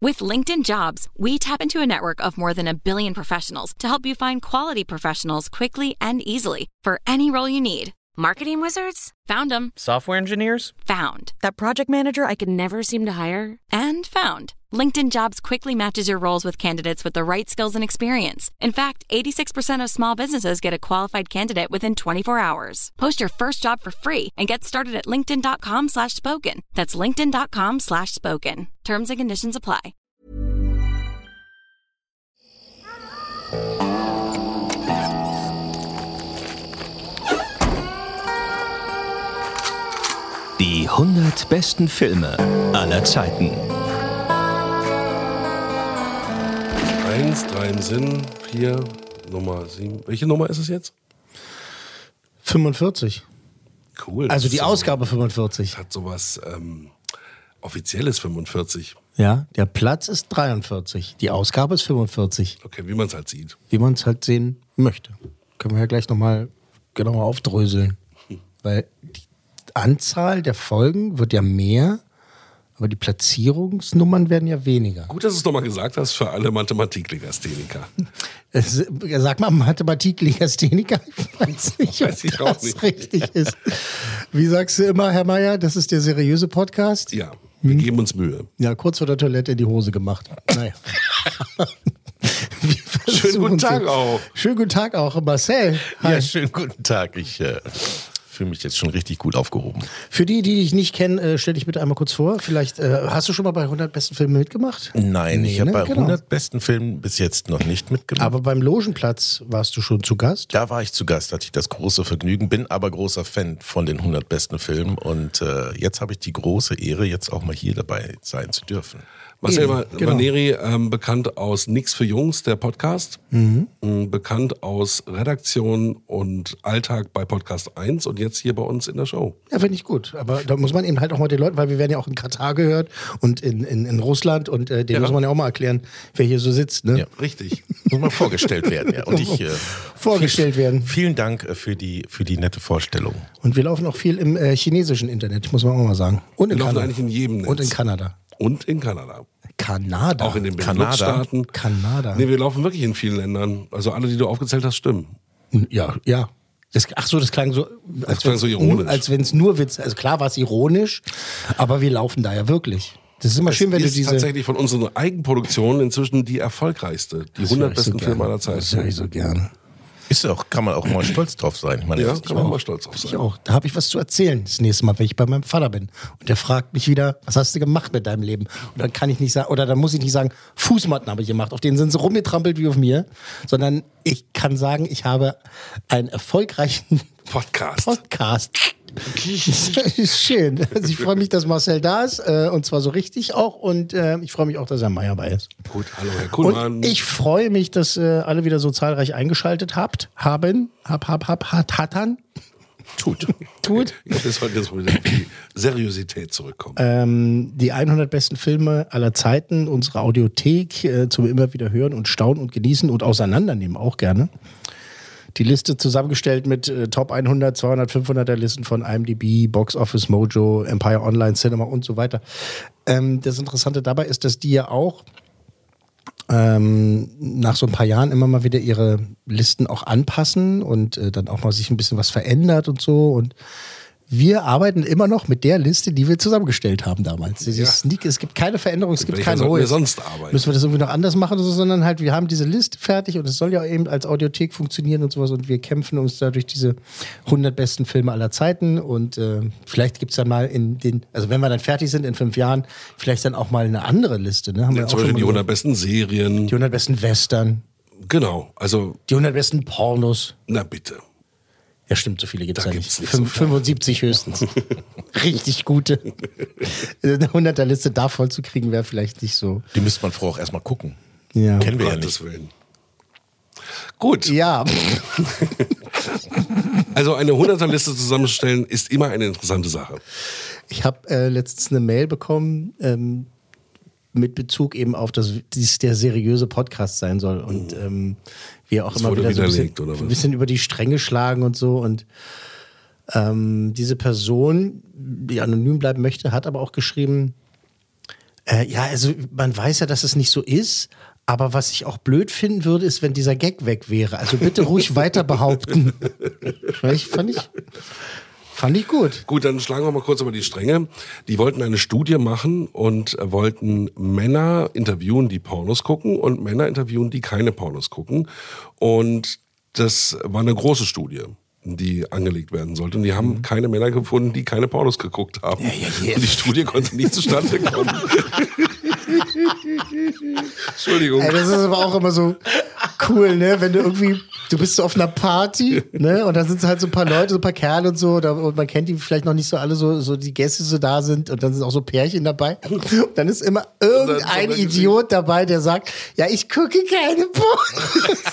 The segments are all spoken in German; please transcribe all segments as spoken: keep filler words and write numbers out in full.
With LinkedIn Jobs, we tap into a network of more than a billion professionals to help you find quality professionals quickly and easily for any role you need. Marketing wizards? Found them. Software engineers? Found. That project manager I could never seem to hire? And found. LinkedIn Jobs quickly matches your roles with candidates with the right skills and experience. In fact, eighty-six percent of small businesses get a qualified candidate within twenty-four hours. Post your first job for free and get started at linkedin.com slash spoken. That's linkedin.com slash spoken. Terms and conditions apply. Die hundert besten Filme aller Zeiten. Eins, drei im Sinn, vier, Nummer sieben. Welche Nummer ist es jetzt? fünfundvierzig. Cool. Also die so, Ausgabe fünfundvierzig. Hat sowas ähm, Offizielles fünfundvierzig. Ja, der Platz ist dreiundvierzig. Die Ausgabe ist fünfundvierzig. Okay, wie man es halt sieht. Wie man es halt sehen möchte. Können wir ja gleich nochmal genauer aufdröseln. Hm. Weil die Anzahl der Folgen wird ja mehr, aber die Platzierungsnummern werden ja weniger. Gut, dass du es nochmal gesagt hast für alle Mathematiklegastheniker. Sag mal, Mathematiklegastheniker? Ich weiß nicht, weiß ich ob das nicht. richtig ist. Wie sagst du immer, Herr Meier, das ist der seriöse Podcast? Ja, wir hm. geben uns Mühe. Ja, kurz vor der Toilette in die Hose gemacht. Naja. Schönen guten Tag auch. Schönen guten Tag auch, Marcel. Hi. Ja, schönen guten Tag. Ich äh, fühle mich jetzt schon richtig gut aufgehoben. Für die, die dich nicht kennen, äh, stell dich bitte einmal kurz vor. Vielleicht äh, hast du schon mal bei hundert besten Filmen mitgemacht? Nein, nee, ich habe ne? bei genau. hundert besten Filmen bis jetzt noch nicht mitgemacht. Aber beim Logenplatz warst du schon zu Gast? Da war ich zu Gast, hatte ich das große Vergnügen, bin aber großer Fan von den hundert besten Filmen und äh, jetzt habe ich die große Ehre, jetzt auch mal hier dabei sein zu dürfen. Marcel genau. Vaneri, ähm, bekannt aus Nix für Jungs, der Podcast, mhm. bekannt aus Redaktion und Alltag bei Podcast eins und jetzt hier bei uns in der Show. Ja, finde ich gut. Aber da muss man eben halt auch mal den Leuten, weil wir werden ja auch in Katar gehört und in, in, in Russland und äh, denen ja. muss man ja auch mal erklären, wer hier so sitzt. Ne? Ja, richtig. Muss mal vorgestellt werden. Ja. Und ich, äh, vorgestellt viel, werden. Vielen Dank für die, für die nette Vorstellung. Und wir laufen auch viel im äh, chinesischen Internet, muss man auch mal sagen. Und in wir laufen Kanada. eigentlich in jedem Netz. Und in Kanada. Und in Kanada. Kanada? Auch in den Benelux-Staaten. Kanada. Nee, wir laufen wirklich in vielen Ländern. Also alle, die du aufgezählt hast, stimmen. Ja, ja. Das, ach so, das klang so, das als klang so ironisch. Als wenn es nur Witz, also klar war es ironisch, aber wir laufen da ja wirklich. Das ist immer es schön, wenn ist du diese... tatsächlich von unseren Eigenproduktionen inzwischen die erfolgreichste. Die hundert besten so Filme aller Zeiten. Das höre ich so gerne. Ist auch, kann man auch mal stolz drauf sein. Ich meine, ja, ich kann man auch. mal stolz drauf sein. Ich auch. Da habe ich was zu erzählen das nächste Mal, wenn ich bei meinem Vater bin. Und der fragt mich wieder, was hast du gemacht mit deinem Leben? Und dann kann ich nicht sagen, oder dann muss ich nicht sagen, Fußmatten habe ich gemacht, auf denen sind sie rumgetrampelt wie auf mir, sondern ich kann sagen, ich habe einen erfolgreichen Podcast. Podcast. Das ist schön. Also ich freue mich, dass Marcel da ist, äh, und zwar so richtig auch. Und äh, ich freue mich auch, dass Herr Meier bei ist. Gut, hallo Herr Kuhlmann. Und ich freue mich, dass äh, alle wieder so zahlreich eingeschaltet habt, haben, hab, hab, hab, hat, hattern. Tut. Tut. Okay. Ich will jetzt wieder auf die Seriosität zurückkommen. Ähm, die hundert besten Filme aller Zeiten, unsere Audiothek äh, zum immer wieder hören und staunen und genießen und auseinandernehmen auch gerne. Die Liste zusammengestellt mit äh, Top hundert, zweihundert, fünfhunderter Listen von I M D B, Box Office Mojo, Empire Online Cinema und so weiter. Ähm, das Interessante dabei ist, dass die ja auch ähm, nach so ein paar Jahren immer mal wieder ihre Listen auch anpassen und äh, dann auch mal sich ein bisschen was verändert und so. Und wir arbeiten immer noch mit der Liste, die wir zusammengestellt haben damals. Ja. Sneak, es gibt keine Veränderung, es gibt Welcher kein sollten neues. wir sonst arbeiten? Müssen wir das irgendwie noch anders machen oder so, sondern halt, wir haben diese Liste fertig und es soll ja eben als Audiothek funktionieren und sowas und wir kämpfen uns da durch diese hundert besten Filme aller Zeiten und äh, vielleicht gibt es dann mal in den, also wenn wir dann fertig sind in fünf Jahren, vielleicht dann auch mal eine andere Liste. Ne? Haben ja, wir zum auch Beispiel die so, hundert besten Serien. die hundert besten Western. Genau, also. Die hundert besten Pornos. Na bitte. Ja, stimmt, so viele gibt es ja gibt's nicht. nicht Fünf, so fünfundsiebzig höchstens. Richtig gute. Eine hunderter Liste da voll zu kriegen, wäre vielleicht nicht so. Die müsste man vorher auch erstmal gucken. Ja. Kennen wir ja Gottes nicht. Willen. Gut. Ja. Also eine hunderter Liste zusammenzustellen, ist immer eine interessante Sache. Ich habe äh, letztens eine Mail bekommen, ähm, mit Bezug eben auf, dass dies der seriöse Podcast sein soll. Und ähm, wir auch Das immer wurde wieder so ein bisschen, widerlegt, oder was? ein bisschen über die Stränge schlagen und so. Und ähm, diese Person, die anonym bleiben möchte, hat aber auch geschrieben, Äh, ja, also man weiß ja, dass es nicht so ist. Aber was ich auch blöd finden würde, ist, wenn dieser Gag weg wäre. Also bitte ruhig weiter behaupten. Ich fand ich, fand ich gut. Gut, dann schlagen wir mal kurz über die Stränge. Die wollten eine Studie machen und wollten Männer interviewen, die Pornos gucken und Männer interviewen, die keine Pornos gucken. Und das war eine große Studie, die angelegt werden sollte. Und die haben mhm. keine Männer gefunden, die keine Pornos geguckt haben. Ja, ja, ja. Und die Studie konnte nicht zustande kommen. Entschuldigung. Ey, das ist aber auch immer so cool, ne? Wenn du irgendwie, du bist so auf einer Party, ne? Und da sind halt so ein paar Leute, so ein paar Kerle und so, und man kennt die vielleicht noch nicht so alle, so, so die Gäste so da sind und dann sind auch so Pärchen dabei. Und dann ist immer irgendein Idiot dabei, der sagt, ja, ich gucke keine Pornos.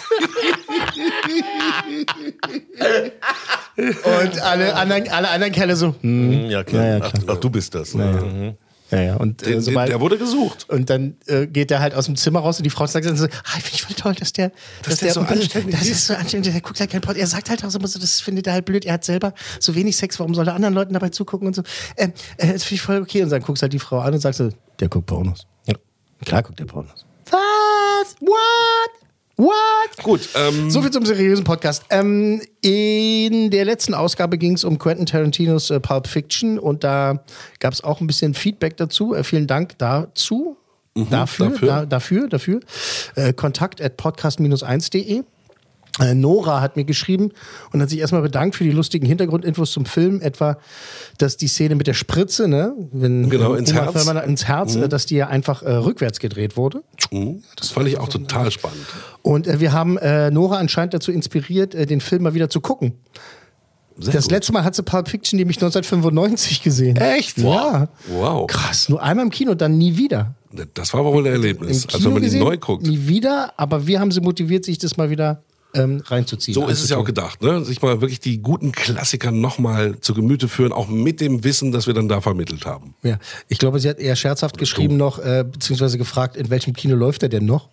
Und alle anderen, alle anderen Kerle so, hm. Ja, klar. Ja, ja, klar. Ach, ach, du bist das. Ja, ja. Mhm. Ja, ja. Und, äh, den, sobald, der wurde gesucht. Und dann äh, geht der halt aus dem Zimmer raus und die Frau sagt dann so, ah, finde ich voll toll, dass der, dass, dass der, der so anständig ist. Das ist so anständig, der guckt halt keinen Pod. Er sagt halt auch immer so, das findet er halt blöd, er hat selber so wenig Sex, warum soll er anderen Leuten dabei zugucken und so. Ähm, äh, das finde ich voll okay. Und dann guckst halt die Frau an und sagst so, der guckt Pornos. Ja. Klar guckt der Pornos. Was? What? What? Gut. Ähm, so viel zum seriösen Podcast. Ähm, in der letzten Ausgabe ging es um Quentin Tarantinos äh, Pulp Fiction und da gab es auch ein bisschen Feedback dazu. Äh, vielen Dank dazu. Mhm, dafür, dafür, da, dafür, dafür. Äh, Kontakt at podcast eins punkt de. Äh, Nora hat mir geschrieben und hat sich erstmal bedankt für die lustigen Hintergrundinfos zum Film, etwa, dass die Szene mit der Spritze, ne, wenn genau, äh, ins Uma Herz, Thurman ins Herz mhm. äh, dass die ja einfach äh, rückwärts gedreht wurde. Mhm. Das fand ich auch total spannend. Und äh, wir haben äh, Nora anscheinend dazu inspiriert, äh, den Film mal wieder zu gucken. Sehr das gut. Letzte Mal hat sie Pulp Fiction nämlich neunzehnhundertfünfundneunzig gesehen. Echt? Ja. Wow. Krass, nur einmal im Kino, dann nie wieder. Das war aber wohl ein Erlebnis, also wenn man die neu guckt. Nie wieder, aber wir haben sie motiviert, sich das mal wieder ähm, reinzuziehen. So ist es ja auch gedacht, ne? Sich mal wirklich die guten Klassiker nochmal zu Gemüte führen, auch mit dem Wissen, das wir dann da vermittelt haben. Ja, ich glaube, sie hat eher scherzhaft Oder geschrieben du. noch, äh, beziehungsweise gefragt, in welchem Kino läuft er denn noch?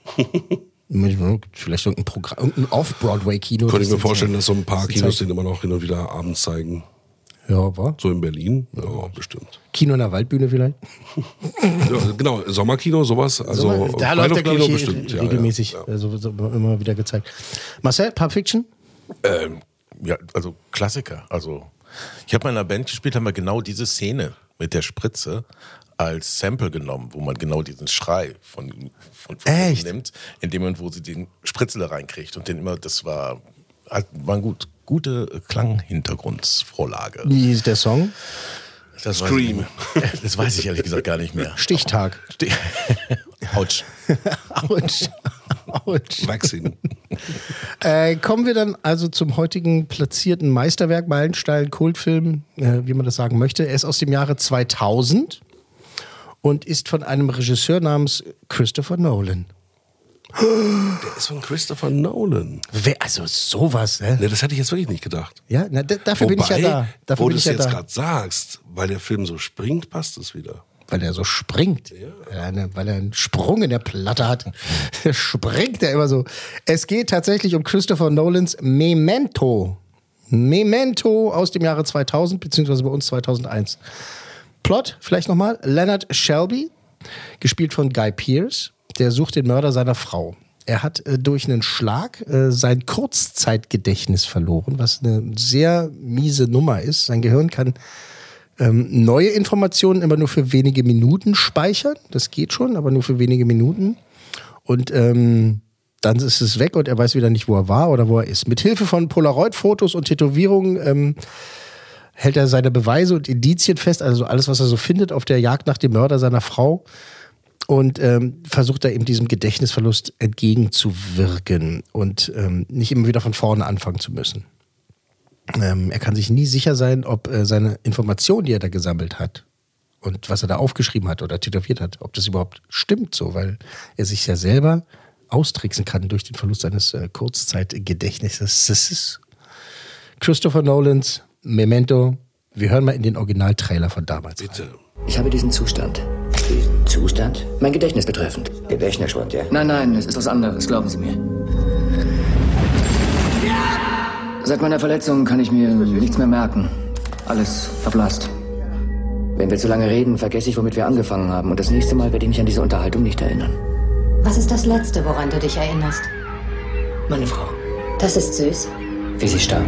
Vielleicht irgendein Programm, irgendein Off-Broadway-Kino. Könnte ich mir vorstellen, dass so ein paar Kinos den immer noch hin und wieder abends zeigen. Ja, war? So in Berlin? Ja, ja, bestimmt. Kino in der Waldbühne vielleicht? Ja, genau, Sommerkino, sowas. Also Sommer, da läuft der, glaube ich, bestimmt. regelmäßig. Ja, ja. Also immer wieder gezeigt. Marcel, Pulp Fiction? Ähm, ja, also Klassiker. Also ich habe mal in einer Band gespielt, haben wir genau diese Szene mit der Spritze als Sample genommen, wo man genau diesen Schrei von, von, von nimmt, in dem Moment, wo sie den Spritzel da reinkriegt. Und den immer, das war, war gut. Gute Klanghintergrundvorlage. Wie ist der Song? Das Scream. Weiß das weiß ich ehrlich gesagt gar nicht mehr. Stichtag. Stich- Autsch. Autsch. Autsch. Vaccine. Äh, kommen wir dann also zum heutigen platzierten Meisterwerk, Meilenstein, Kultfilm, äh, wie man das sagen möchte. Er ist aus dem Jahre zweitausend und ist von einem Regisseur namens Christopher Nolan. Der ist von Christopher Nolan. Wer, also sowas, ne? Ne, das hätte ich jetzt wirklich nicht gedacht. Ja, na, d- dafür Wobei, bin ich ja da. Dafür wo bin du ich es ja jetzt da. gerade sagst, weil der Film so springt, passt es wieder. Weil er so springt. Ja. Weil, er eine, weil er einen Sprung in der Platte hat. Der springt er immer so. Es geht tatsächlich um Christopher Nolans Memento. Memento aus dem Jahre zweitausend, beziehungsweise bei uns zweitausendeins. Plot, vielleicht nochmal. Leonard Shelby, gespielt von Guy Pearce, der sucht den Mörder seiner Frau. Er hat äh, durch einen Schlag äh, sein Kurzzeitgedächtnis verloren, was eine sehr miese Nummer ist. Sein Gehirn kann ähm, neue Informationen immer nur für wenige Minuten speichern. Das geht schon, aber nur für wenige Minuten. Und ähm, dann ist es weg und er weiß wieder nicht, wo er war oder wo er ist. Mit Hilfe von Polaroid-Fotos und Tätowierungen ähm, hält er seine Beweise und Indizien fest, also alles, was er so findet auf der Jagd nach dem Mörder seiner Frau. Und ähm, versucht da eben diesem Gedächtnisverlust entgegenzuwirken und ähm, nicht immer wieder von vorne anfangen zu müssen. Ähm, er kann sich nie sicher sein, ob äh, seine Informationen, die er da gesammelt hat und was er da aufgeschrieben hat oder tätowiert hat, ob das überhaupt stimmt so, weil er sich ja selber austricksen kann durch den Verlust seines äh, Kurzzeitgedächtnisses. Das ist Christopher Nolans Memento. Wir hören mal in den Originaltrailer von damals Bitte. rein. Ich habe diesen Zustand. Diesen Zustand? Mein Gedächtnis betreffend. Gedächtnisschwund, ja? Nein, nein, es ist was anderes, glauben Sie mir. Seit meiner Verletzung kann ich mir nichts mehr merken. Alles verblasst. Wenn wir zu lange reden, vergesse ich, womit wir angefangen haben. Und das nächste Mal werde ich mich an diese Unterhaltung nicht erinnern. Was ist das Letzte, woran du dich erinnerst? Meine Frau. Das ist süß. Wie sie starb.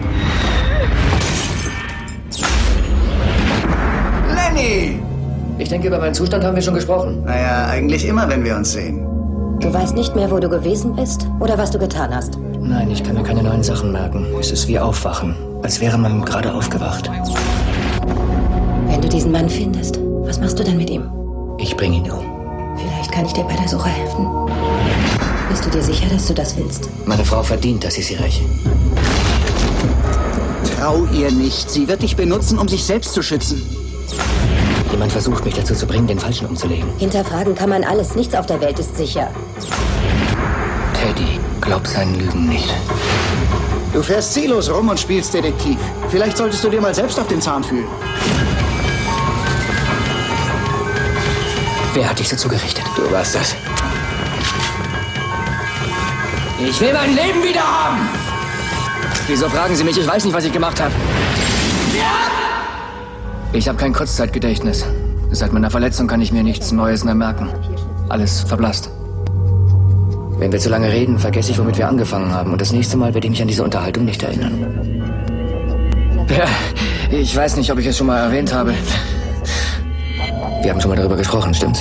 Lenny! Ich denke, über meinen Zustand haben wir schon gesprochen. Naja, eigentlich immer, wenn wir uns sehen. Du weißt nicht mehr, wo du gewesen bist oder was du getan hast? Nein, ich kann mir keine neuen Sachen merken. Es ist wie Aufwachen, als wäre man gerade aufgewacht. Wenn du diesen Mann findest, was machst du dann mit ihm? Ich bringe ihn um. Vielleicht kann ich dir bei der Suche helfen. Bist du dir sicher, dass du das willst? Meine Frau verdient, dass ich sie räche. Trau ihr nicht. Sie wird dich benutzen, um sich selbst zu schützen. Jemand versucht, mich dazu zu bringen, den Falschen umzulegen. Hinterfragen kann man alles. Nichts auf der Welt ist sicher. Teddy, glaub seinen Lügen nicht. Du fährst ziellos rum und spielst Detektiv. Vielleicht solltest du dir mal selbst auf den Zahn fühlen. Wer hat dich so zugerichtet? Du warst das. Ich will mein Leben wieder haben! Wieso fragen Sie mich? Ich weiß nicht, was ich gemacht habe. Ich habe kein Kurzzeitgedächtnis. Seit meiner Verletzung kann ich mir nichts Neues mehr merken. Alles verblasst. Wenn wir zu lange reden, vergesse ich, womit wir angefangen haben. Und das nächste Mal werde ich mich an diese Unterhaltung nicht erinnern. Ja, ich weiß nicht, ob ich es schon mal erwähnt habe. Wir haben schon mal darüber gesprochen, stimmt's?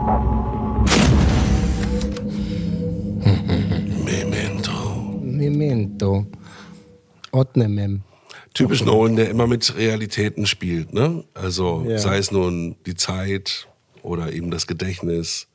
Memento. Memento. Otnemem. Typisch Nolan, der immer mit Realitäten spielt, ne? Also Ja. sei es nun die Zeit oder eben das Gedächtnis,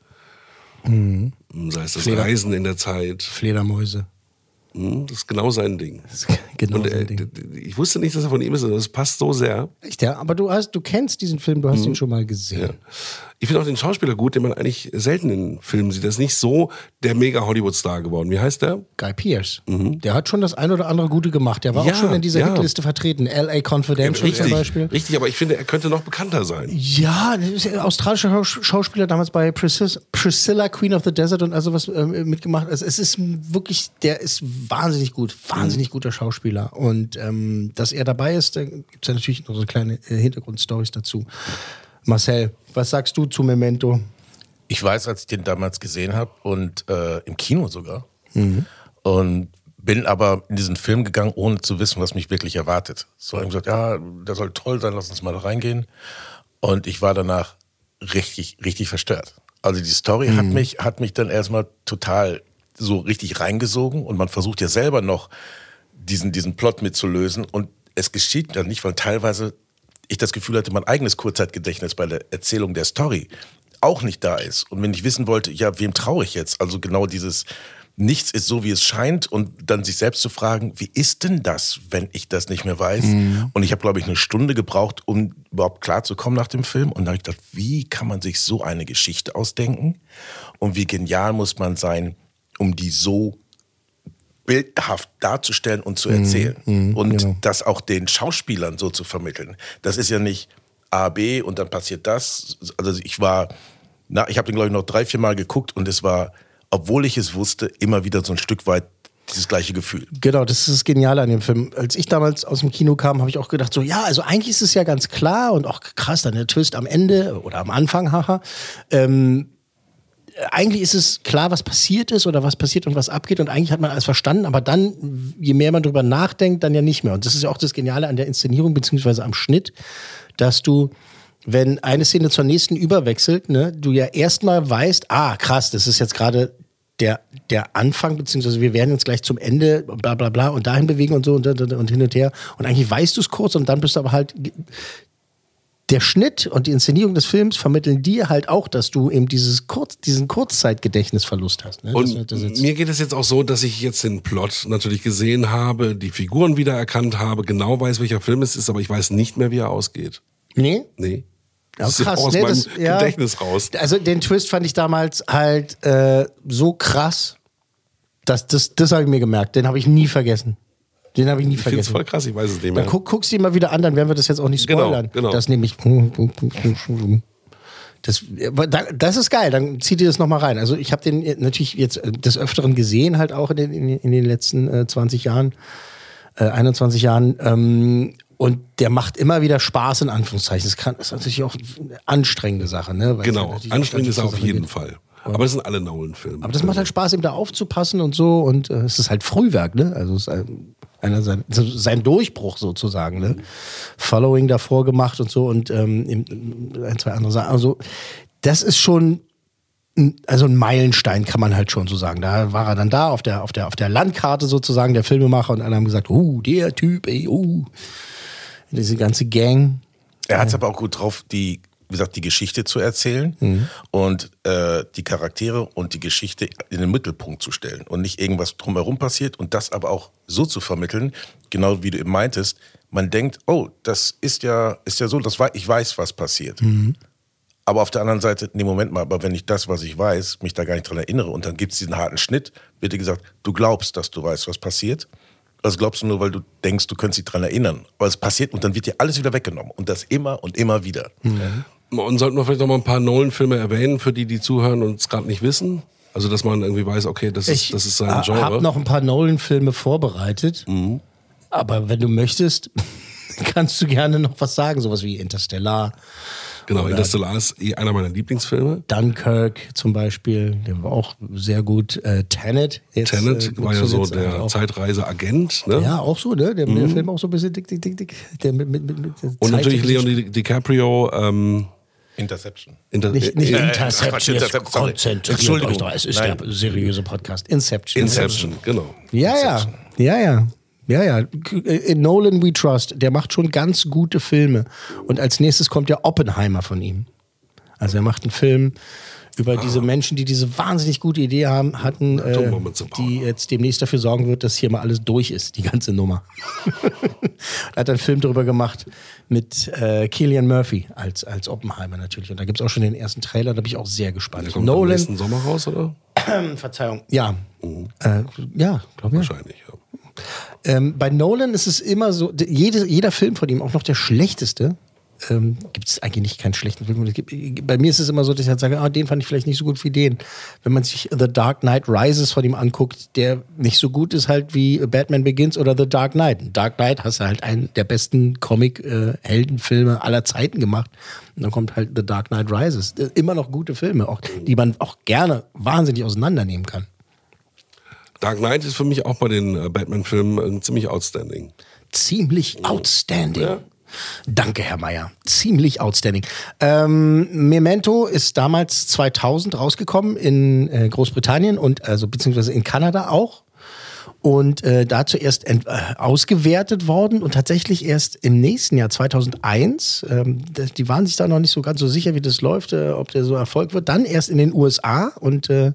Mhm. sei es das Fleder- Reisen in der Zeit. Fledermäuse. Mhm, das ist genau sein Ding. Das ist genau Und sein äh, Ding. d- d- ich wusste nicht, dass er von ihm ist, aber das passt so sehr. Echt, ja? Aber du hast, du kennst diesen Film, du hast ihn schon mal gesehen. Ja. Ich finde auch den Schauspieler gut, den man eigentlich selten in Filmen sieht. Der ist nicht so der mega Hollywood-Star geworden. Wie heißt der? Guy Pearce. Der hat schon das ein oder andere Gute gemacht. Der war Ja, auch schon in dieser ja. Hitliste vertreten. L A Confidential Richtig, zum Beispiel. richtig, aber ich finde, er könnte noch bekannter sein. Ja, der ist ja ein australischer Schaus- Schauspieler, damals bei Priscilla, Priscilla, Queen of the Desert und also was ähm, mitgemacht. Also es ist wirklich, der ist wahnsinnig gut, wahnsinnig guter Schauspieler. Und ähm, dass er dabei ist, da gibt es ja natürlich noch so kleine äh, Hintergrundstories dazu. Marcel, was sagst du zu Memento? Ich weiß, als ich den damals gesehen habe und äh, im Kino sogar. Mhm. Und bin aber in diesen Film gegangen, ohne zu wissen, was mich wirklich erwartet. So haben gesagt, ja, der soll toll sein, lass uns mal da reingehen. Und ich war danach richtig, richtig verstört. Also die Story mhm. hat mich, hat mich dann erstmal total so richtig reingesogen und man versucht ja selber noch diesen, diesen Plot mitzulösen und es geschieht dann nicht, weil teilweise ich das Gefühl hatte, mein eigenes Kurzzeitgedächtnis bei der Erzählung der Story auch nicht da ist. Und wenn ich wissen wollte, ja, wem traue ich jetzt? Also genau dieses nichts ist so, wie es scheint und dann sich selbst zu fragen, wie ist denn das, wenn ich das nicht mehr weiß? Mhm. Und ich habe, glaube ich, eine Stunde gebraucht, um überhaupt klarzukommen nach dem Film. Und da habe ich gedacht, wie kann man sich so eine Geschichte ausdenken? Und wie genial muss man sein, um die so bildhaft darzustellen und zu erzählen. Mhm, und genau. das auch den Schauspielern so zu vermitteln. Das ist ja nicht A, B und dann passiert das. Also ich war, na, ich habe den, glaube ich, noch drei, vier Mal geguckt und es war, obwohl ich es wusste, immer wieder so ein Stück weit dieses gleiche Gefühl. Genau, das ist das Geniale an dem Film. Als ich damals aus dem Kino kam, habe ich auch gedacht, so ja, also eigentlich ist es ja ganz klar und auch krass, dann der Twist am Ende oder am Anfang, haha. Ähm, eigentlich ist es klar, was passiert ist oder was passiert und was abgeht und eigentlich hat man alles verstanden, aber dann, je mehr man drüber nachdenkt, dann ja nicht mehr. Und das ist ja auch das Geniale an der Inszenierung beziehungsweise am Schnitt, dass du, wenn eine Szene zur nächsten überwechselt, ne, du ja erstmal weißt, ah krass, das ist jetzt gerade der, der Anfang, beziehungsweise wir werden jetzt gleich zum Ende, bla bla bla und dahin bewegen und so und, und, und hin und her. Und eigentlich weißt du es kurz und dann bist du aber halt... Der Schnitt und die Inszenierung des Films vermitteln dir halt auch, dass du eben dieses Kurz, diesen Kurzzeitgedächtnisverlust hast. Ne? Und das, das mir geht es jetzt auch so, dass ich jetzt den Plot natürlich gesehen habe, die Figuren wiedererkannt habe, genau weiß, welcher Film es ist, aber ich weiß nicht mehr, wie er ausgeht. Nee? Nee. Ja, Das ist krass, aus nee, meinem das, ja, Gedächtnis raus. Also den Twist fand ich damals halt äh, so krass, dass das, das habe ich mir gemerkt. Den habe ich nie vergessen. Den habe ich nie Ich finde es vergessen. voll krass, ich weiß es nicht mehr. Dann guck, guckst du ihn mal wieder an, dann werden wir das jetzt auch nicht spoilern. Genau, genau. Das nämlich. Das, das ist geil, dann zieht ihr das nochmal rein. Also ich habe den natürlich jetzt des Öfteren gesehen, halt auch in den, in den letzten äh, zwanzig Jahren, äh, einundzwanzig Jahren. Ähm, Und der macht immer wieder Spaß, in Anführungszeichen. Das, kann, das ist natürlich auch eine anstrengende Sache. Ne? Weil Genau, es anstrengend ist er auf jeden geht. Fall. Aber das sind alle Nolan-Filme. Aber das macht halt Spaß, ihm da aufzupassen und so. Und äh, es ist halt Frühwerk, ne? Also es ist ein, einer sein, sein Durchbruch sozusagen, ne? Following davor gemacht und so und ähm, ein, zwei andere Sachen. Also das ist schon ein, also ein Meilenstein, kann man halt schon so sagen. Da war er dann da auf der, auf der, auf der Landkarte sozusagen, der Filmemacher, und alle haben gesagt, uh, der Typ, ey, uh. Diese ganze Gang. Er hat es aber auch gut drauf, die wie gesagt, die Geschichte zu erzählen mhm. und äh, die Charaktere und die Geschichte in den Mittelpunkt zu stellen und nicht irgendwas drumherum passiert und das aber auch so zu vermitteln, genau wie du eben meintest, man denkt, oh, das ist ja, ist ja so, das war, ich weiß, was passiert. Mhm. Aber auf der anderen Seite, nee, Moment mal, aber wenn ich das, was ich weiß, mich da gar nicht dran erinnere und dann gibt es diesen harten Schnitt, wird dir gesagt, du glaubst, dass du weißt, was passiert. Das glaubst du nur, weil du denkst, du könntest dich dran erinnern. Aber es passiert und dann wird dir alles wieder weggenommen. Und das immer und immer wieder. Mhm. Und sollten wir vielleicht noch mal ein paar Nolan-Filme erwähnen, für die, die zuhören und es gerade nicht wissen? Also, dass man irgendwie weiß, okay, das ist, ich das ist sein Genre. Ich habe noch ein paar Nolan-Filme vorbereitet. Mhm. Aber wenn du möchtest, kannst du gerne noch was sagen. Sowas wie Interstellar. Genau, Interstellar ist eh einer meiner Lieblingsfilme. Dunkirk zum Beispiel, der war auch sehr gut. Äh, Tenet. Jetzt, Tenet äh, war ja so der auch. Zeitreise-Agent. Ne? Ja, auch so, ne? Der, mhm. der Film auch so ein bisschen dick, dick, dick, dick. Der mit, mit, mit, mit Und natürlich Leonardo DiCaprio. Ähm, Interception. Inter nicht nicht äh, Interception, äh, jetzt konzentriert Entschuldigung. euch doch. Es ist Nein. der seriöse Podcast. Inception. Inception, genau. Ja, Inception. ja, ja, ja. Ja, ja. In Nolan We Trust. Der macht schon ganz gute Filme. Und als nächstes kommt ja Oppenheimer von ihm. Also er macht einen Film über diese Menschen, die diese wahnsinnig gute Idee haben, hatten, äh, die jetzt demnächst dafür sorgen wird, dass hier mal alles durch ist, die ganze Nummer. Er hat einen Film darüber gemacht mit äh, Cillian Murphy als, als Oppenheimer natürlich. Und da gibt es auch schon den ersten Trailer, da bin ich auch sehr gespannt. Der kommt Nolan, am nächsten Sommer raus, oder? Verzeihung, ja. Mhm. Äh, ja, glaube ich. Wahrscheinlich, ja. Ähm, bei Nolan ist es immer so, jede, jeder Film von ihm, auch noch der schlechteste, ähm, gibt es eigentlich nicht keinen schlechten Film. Es gibt, bei mir ist es immer so, dass ich halt sage, ah, den fand ich vielleicht nicht so gut wie den. Wenn man sich The Dark Knight Rises von ihm anguckt, der nicht so gut ist halt wie Batman Begins oder The Dark Knight. Dark Knight hast du halt einen der besten Comic-Heldenfilme aller Zeiten gemacht. Und dann kommt halt The Dark Knight Rises. Immer noch gute Filme, auch, die man auch gerne wahnsinnig auseinandernehmen kann. Dark Knight ist für mich auch bei den äh, Batman-Filmen äh, ziemlich outstanding. Ziemlich outstanding. Ja. Danke, Herr Meier. Ziemlich outstanding. Ähm, Memento ist damals zweitausend rausgekommen in äh, Großbritannien und also beziehungsweise in Kanada auch. Und äh, da zuerst ent- äh, ausgewertet worden und tatsächlich erst im nächsten Jahr zweitausendeins, ähm, die waren sich da noch nicht so ganz so sicher, wie das läuft, äh, ob der so Erfolg wird, dann erst in den U S A und äh,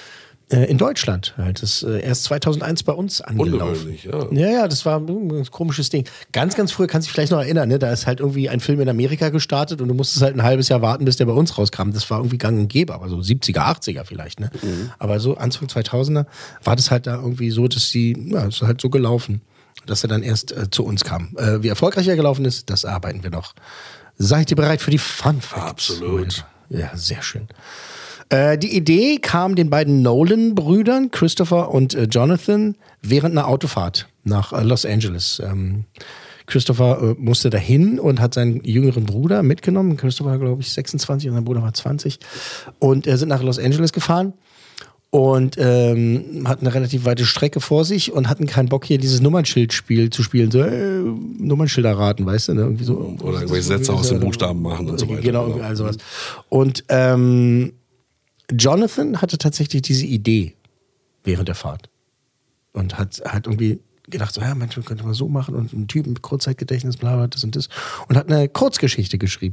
in Deutschland halt. Das ist äh, erst zweitausendeins bei uns angelaufen. Ungewöhnlich, ja. Ja, ja, das war ein komisches Ding. Ganz, ganz früher, kannst du dich vielleicht noch erinnern, ne? Da ist halt irgendwie ein Film in Amerika gestartet und du musstest halt ein halbes Jahr warten, bis der bei uns rauskam. Das war irgendwie gang und gäbe, aber so siebziger, achtziger vielleicht, ne? Mhm. Aber so Anfang zweitausender war das halt da irgendwie so, dass die, ja, es ist halt so gelaufen, dass er dann erst äh, zu uns kam. Äh, wie erfolgreich er gelaufen ist, das arbeiten wir noch. Seid ihr bereit für die Fun Facts? Absolut. Ja, sehr schön. Äh, die Idee kam den beiden Nolan-Brüdern, Christopher und äh, Jonathan, während einer Autofahrt nach äh, Los Angeles. Ähm, Christopher äh, musste dahin und hat seinen jüngeren Bruder mitgenommen. Christopher war, glaube ich, sechsundzwanzig und sein Bruder war zwanzig. Und äh, sind nach Los Angeles gefahren und ähm, hatten eine relativ weite Strecke vor sich und hatten keinen Bock, hier dieses Nummernschildspiel zu spielen. So, äh, Nummernschilder raten, weißt du? Ne? Irgendwie so, oder irgendwelche Sätze aus den Buchstaben machen und so weiter. Genau, irgendwie all sowas. Und ähm, Jonathan hatte tatsächlich diese Idee während der Fahrt und hat, hat irgendwie gedacht, so, ja, Mensch, könnte man so machen und einen Typen mit Kurzzeitgedächtnis, bla, bla, das und das. Und hat eine Kurzgeschichte geschrieben.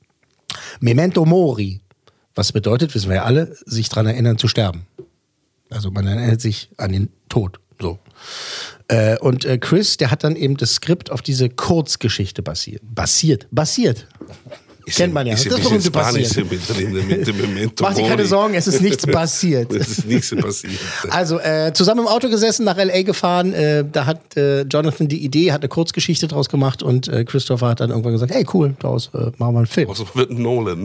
Memento Mori. Was bedeutet, wissen wir ja alle, sich daran erinnern zu sterben. Also man erinnert sich an den Tod. So. Äh, und äh, Chris, der hat dann eben das Skript auf diese Kurzgeschichte basiert. Basiert. Basiert. Ist Kennt man ja. Ist das ist berühmte passiert. Mach dir keine Sorgen, es ist nichts passiert. Es ist nichts passiert. Also, äh, zusammen im Auto gesessen, nach L A gefahren. Äh, da hat äh, Jonathan die Idee, hat eine Kurzgeschichte draus gemacht und äh, Christopher hat dann irgendwann gesagt, hey, cool, daraus äh, machen wir einen Film. Also wird Nolan.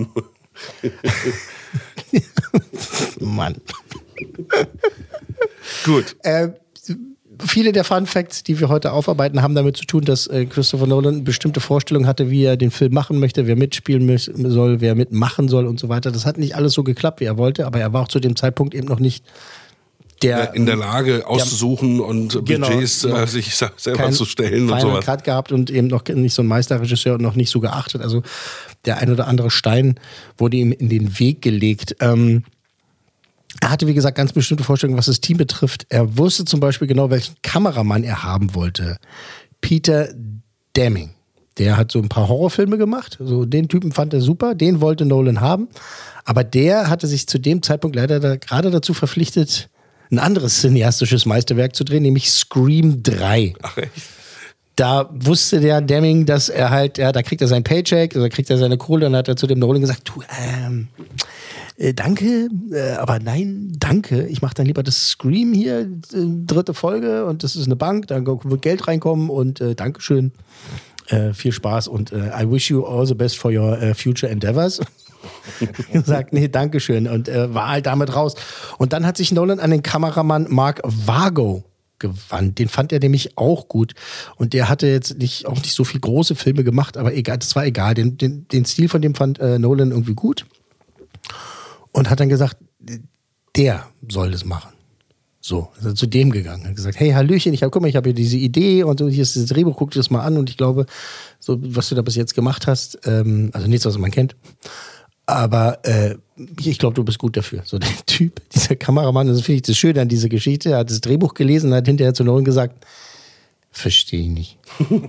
Mann. Gut. Äh, viele der Fun Facts, die wir heute aufarbeiten, haben damit zu tun, dass äh, Christopher Nolan eine bestimmte Vorstellung hatte, wie er den Film machen möchte, wer mitspielen mü- soll, wer mitmachen soll und so weiter. Das hat nicht alles so geklappt, wie er wollte, aber er war auch zu dem Zeitpunkt eben noch nicht der, in der Lage auszusuchen der, und genau, Budgets äh, sich selber kein zu stellen und Final sowas. Cut gehabt und eben noch nicht so ein Meisterregisseur und noch nicht so geachtet. Also der ein oder andere Stein wurde ihm in den Weg gelegt. Ähm, er hatte, wie gesagt, ganz bestimmte Vorstellungen, was das Team betrifft. Er wusste zum Beispiel genau, welchen Kameramann er haben wollte. Peter Deming. Der hat so ein paar Horrorfilme gemacht. So, den Typen fand er super, den wollte Nolan haben. Aber der hatte sich zu dem Zeitpunkt leider da, gerade dazu verpflichtet, ein anderes cineastisches Meisterwerk zu drehen, nämlich Scream drei. Ach echt? Da wusste der Deming, dass er halt, ja, da kriegt er seinen Paycheck, da kriegt er seine Kohle, dann hat er zu dem Nolan gesagt, du, ähm, äh, danke, äh, aber nein, danke, ich mache dann lieber das Scream hier, äh, dritte Folge und das ist eine Bank, da wird Geld reinkommen und äh, Dankeschön, äh, viel Spaß und äh, I wish you all the best for your uh, future endeavors. Sagt, nee, Dankeschön und äh, war halt damit raus. Und dann hat sich Nolan an den Kameramann Mark Vargo gewandt. Den fand er nämlich auch gut. Und der hatte jetzt nicht, auch nicht so viel große Filme gemacht, aber egal, das war egal. Den, den, den Stil von dem fand äh, Nolan irgendwie gut. Und hat dann gesagt, der soll das machen. So, ist er zu dem gegangen. Hat gesagt, hey, Hallöchen, ich hab, guck mal, ich habe hier diese Idee und so, hier ist das Drehbuch, guck dir das mal an. Und ich glaube, so, was du da bis jetzt gemacht hast, ähm, also nichts, was man kennt, aber äh, ich glaube, du bist gut dafür. So der Typ, dieser Kameramann, das finde ich das Schöne an dieser Geschichte. Er hat das Drehbuch gelesen und hat hinterher zu Nolan gesagt, verstehe ich nicht.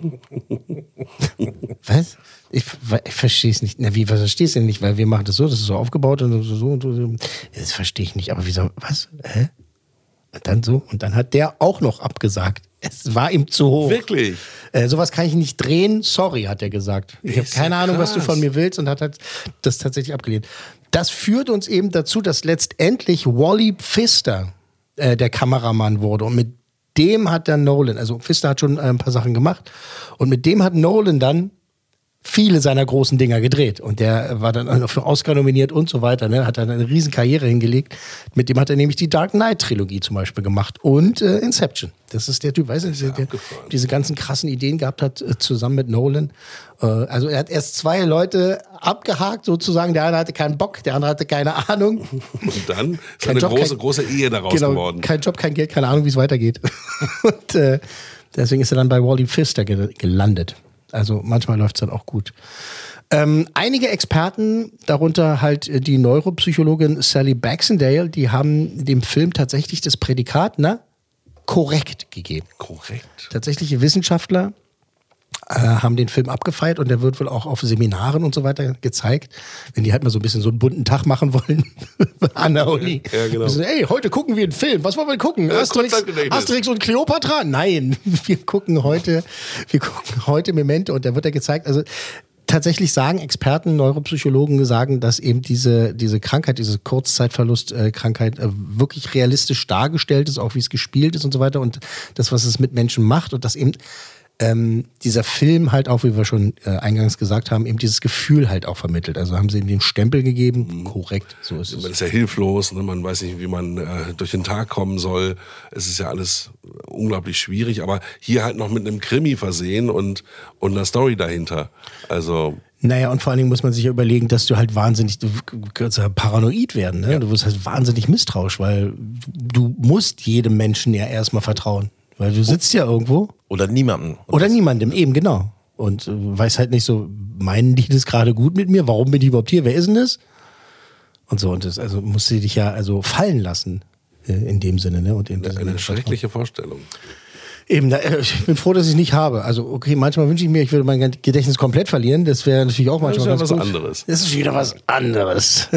Was? Ich, ich verstehe es nicht. Na, wie, was verstehst du denn nicht? Weil wir machen das so, das ist so aufgebaut und so, so und so. Das verstehe ich nicht. Aber wieso, was? Hä? Und dann so. Und dann hat der auch noch abgesagt. Es war ihm zu hoch. Wirklich? Äh, sowas kann ich nicht drehen. Sorry, hat er gesagt. Ich habe keine ja Ahnung, krass. was du von mir willst und hat halt das tatsächlich abgelehnt. Das führt uns eben dazu, dass letztendlich Wally Pfister äh, der Kameramann wurde. Und mit dem hat dann Nolan, also Pfister hat schon äh, ein paar Sachen gemacht. Und mit dem hat Nolan dann viele seiner großen Dinger gedreht. Und der war dann für Oscar nominiert und so weiter. Ne? Hat dann eine riesen Karriere hingelegt. Mit dem hat er nämlich die Dark Knight-Trilogie zum Beispiel gemacht. Und äh, Inception. Das ist der Typ, weißt du, der, der diese ganzen krassen Ideen gehabt hat, äh, zusammen mit Nolan. Äh, also er hat erst zwei Leute abgehakt, sozusagen. Der eine hatte keinen Bock, der andere hatte keine Ahnung. Und dann ist Kein eine Job, große, kein, große Ehe daraus genau, geworden. Kein Job, kein Geld, keine Ahnung, wie es weitergeht. Und äh, deswegen ist er dann bei Wally Pfister ge- gelandet. Also manchmal läuft es dann auch gut. Ähm, einige Experten, darunter halt die Neuropsychologin Sally Baxendale, die haben dem Film tatsächlich das Prädikat, na, korrekt gegeben. Korrekt. Tatsächliche Wissenschaftler äh, haben den Film abgefeiert und der wird wohl auch auf Seminaren und so weiter gezeigt, wenn die halt mal so ein bisschen so einen bunten Tag machen wollen an der Uni. Ja, genau. Also, ey, heute gucken wir einen Film. Was wollen wir gucken? Ja, Asterix, Kurzzeitgedächtnis. Asterix und Kleopatra? Nein, wir gucken heute, wir gucken heute Memento und da wird er gezeigt. Also tatsächlich sagen Experten, Neuropsychologen sagen, dass eben diese, diese Krankheit, diese Kurzzeitverlust-Krankheit äh, wirklich realistisch dargestellt ist, auch wie es gespielt ist und so weiter und das, was es mit Menschen macht und dass eben ähm, dieser Film halt auch, wie wir schon äh, eingangs gesagt haben, eben dieses Gefühl halt auch vermittelt. Also haben sie ihm den Stempel gegeben, mhm. korrekt, so ist es. Man ist ja hilflos, ne? Man weiß nicht, wie man äh, durch den Tag kommen soll. Es ist ja alles unglaublich schwierig, aber hier halt noch mit einem Krimi versehen und, und einer Story dahinter. Also... Naja, und vor allen Dingen muss man sich ja überlegen, dass du halt wahnsinnig, du kannst ja paranoid werden, ne? Ja. Du wirst halt wahnsinnig misstrauisch, weil du musst jedem Menschen ja erstmal vertrauen. Weil du sitzt ja irgendwo. Oder niemandem. Oder niemandem, eben, genau. Und äh, weiß halt nicht so, meinen die das gerade gut mit mir? Warum bin ich überhaupt hier? Wer ist denn das? Und so, und das, also musst du dich ja also fallen lassen, äh, in dem Sinne, ne? Und in eine, eine schreckliche Vorstellung. Eben, ich bin froh, dass ich es nicht habe. Also, okay, manchmal wünsche ich mir, ich würde mein Gedächtnis komplett verlieren. Das wäre natürlich auch manchmal das ist ja ganz was gut. anderes. Das ist wieder was anderes.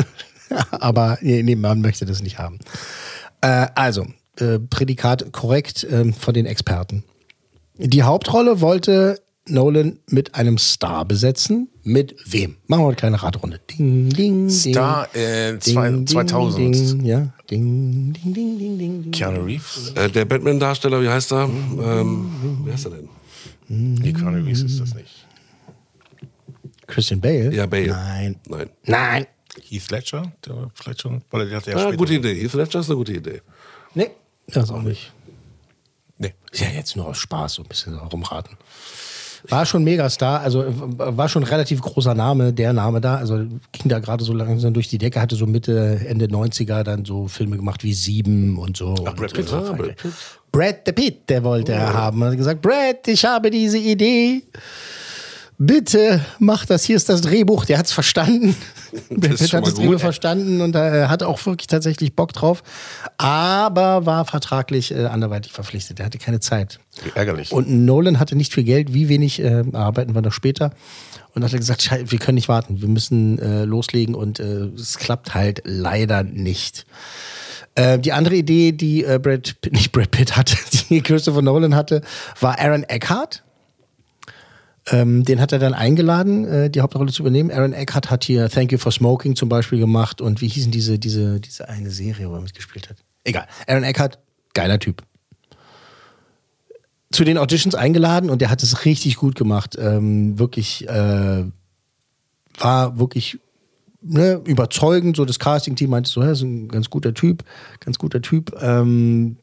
Aber nee, nee, man möchte das nicht haben. Äh, also, äh, Prädikat korrekt äh, von den Experten. Die Hauptrolle wollte Nolan mit einem Star besetzen. Mit wem? Machen wir eine kleine Radrunde. Ding, ding, ding. Star äh, Ding, zweitausend. Ding, ding, ja. Ding, ding, ding, ding, ding, ding. Keanu Reeves? Äh, der Batman-Darsteller, wie heißt er? Ähm, wie heißt er denn? Nee, Keanu Reeves ist das nicht. Christian Bale? Ja, Bale. Nein. Nein. Nein. Heath Ledger? Der war vielleicht schon, weil der hatte ja Ah, später. gute Idee. Heath Ledger ist eine gute Idee. Nee, das auch nicht. Nee. Ist ja jetzt nur aus Spaß, so ein bisschen rumraten. War schon Megastar, also war schon ein relativ großer Name, der Name da. Also ging da gerade so langsam durch die Decke, hatte so Mitte, Ende neunziger dann so Filme gemacht wie Sieben und so. Ach, Brad Pitt. Und, äh, Brad Pitt. Brad the Pitt, der wollte er haben. Er hat gesagt, Brad, ich habe diese Idee. Bitte mach das, hier ist das Drehbuch. Der hat es verstanden. Brad Pitt hat das Drehbuch verstanden und er äh, hatte auch wirklich tatsächlich Bock drauf. Aber war vertraglich äh, anderweitig verpflichtet. Er hatte keine Zeit. Ärgerlich. Und Nolan hatte nicht viel Geld. Wie wenig äh, arbeiten wir noch später. Und hat er gesagt, wir können nicht warten. Wir müssen äh, loslegen und äh, es klappt halt leider nicht. Äh, die andere Idee, die äh, Brad Pitt, nicht Brad Pitt hatte, die Christopher Nolan hatte, war Aaron Eckhart. Ähm, den hat er dann eingeladen, äh, die Hauptrolle zu übernehmen. Aaron Eckhart hat hier Thank You for Smoking zum Beispiel gemacht und wie hießen diese, diese, diese eine Serie, wo er mitgespielt hat? Egal. Aaron Eckhart, geiler Typ. Zu den Auditions eingeladen und der hat es richtig gut gemacht. Ähm, wirklich, äh, war wirklich ne, überzeugend. So das Casting-Team meinte so, ja, ist ein ganz guter Typ, ganz guter Typ. Ähm,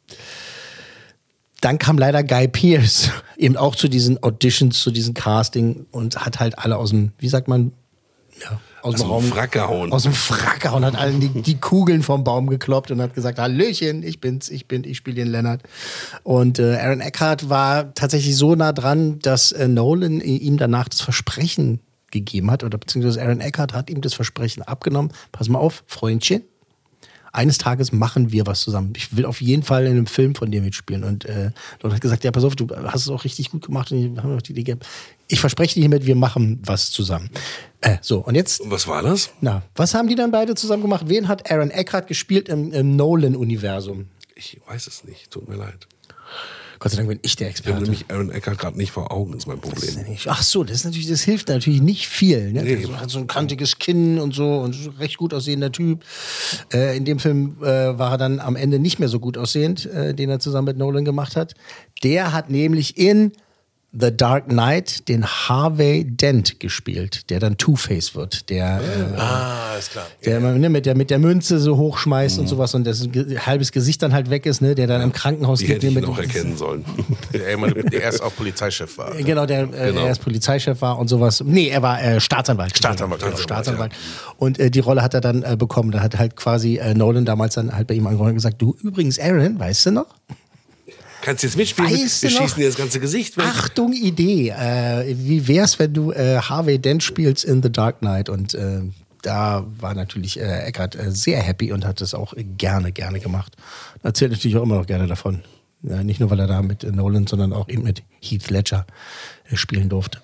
Dann kam leider Guy Pearce eben auch zu diesen Auditions, zu diesem Casting und hat halt alle aus dem, wie sagt man, ja, aus, aus dem Raum, Frack gehauen. Aus dem Frack gehauen, hat allen die, die Kugeln vom Baum gekloppt und hat gesagt, Hallöchen, ich bin's, ich bin, ich spiele den Leonard. Und äh, Aaron Eckhart war tatsächlich so nah dran, dass äh, Nolan ihm danach das Versprechen gegeben hat, oder beziehungsweise Aaron Eckhart hat ihm das Versprechen abgenommen. Pass mal auf, Freundchen. Eines Tages machen wir was zusammen. Ich will auf jeden Fall in einem Film von dir mitspielen. Und äh, Leute hat gesagt, ja, pass auf, du hast es auch richtig gut gemacht. Und wir haben auch die Idee gehabt. Ich verspreche dir hiermit, wir machen was zusammen. Äh, so, und jetzt... Und was war das? Na, was haben die dann beide zusammen gemacht? Wen hat Aaron Eckhart gespielt im, im Nolan-Universum? Ich weiß es nicht, tut mir leid. Gott sei Dank bin ich der Ich habe Experte. nämlich Aaron Eckhart gerade nicht vor Augen, ist mein Problem. Ach so, das ist natürlich, das hilft natürlich nicht viel. Ne? Nee. Der hat so ein kantiges Kinn und so und so ein recht gut aussehender Typ. Äh, in dem Film äh, war er dann am Ende nicht mehr so gut aussehend, äh, den er zusammen mit Nolan gemacht hat. Der hat nämlich in The Dark Knight den Harvey Dent gespielt, der dann Two-Face wird. Der, äh, Ah, ist klar. der immer ne, mit, der mit der Münze so hochschmeißt und sowas und das ge- halbes Gesicht dann halt weg ist, ne, der dann im Krankenhaus Die liegt. hätte ich mit noch erkennen sollen. Der, immer- der erst auch Polizeichef war. Genau, der äh, Genau. erst Polizeichef war und sowas. Nee, er war äh, Staatsanwalt. Staatsanwalt, Genau, genau, Staatsanwalt. Und äh, die Rolle hat er dann äh, bekommen. Da hat halt quasi äh, Nolan damals dann halt bei ihm angefangen und gesagt, du übrigens Aaron, weißt du noch? Kannst du jetzt mitspielen? Weißt Wir du noch? schießen dir das ganze Gesicht weg. Achtung, Idee. Äh, wie wär's, wenn du äh, Harvey Dent spielst in The Dark Knight? Und äh, da war natürlich äh, Eckhart äh, sehr happy und hat das auch gerne, gerne gemacht. Erzählt natürlich auch immer noch gerne davon. Ja, nicht nur, weil er da mit äh, Nolan, sondern auch eben mit Heath Ledger äh, spielen durfte.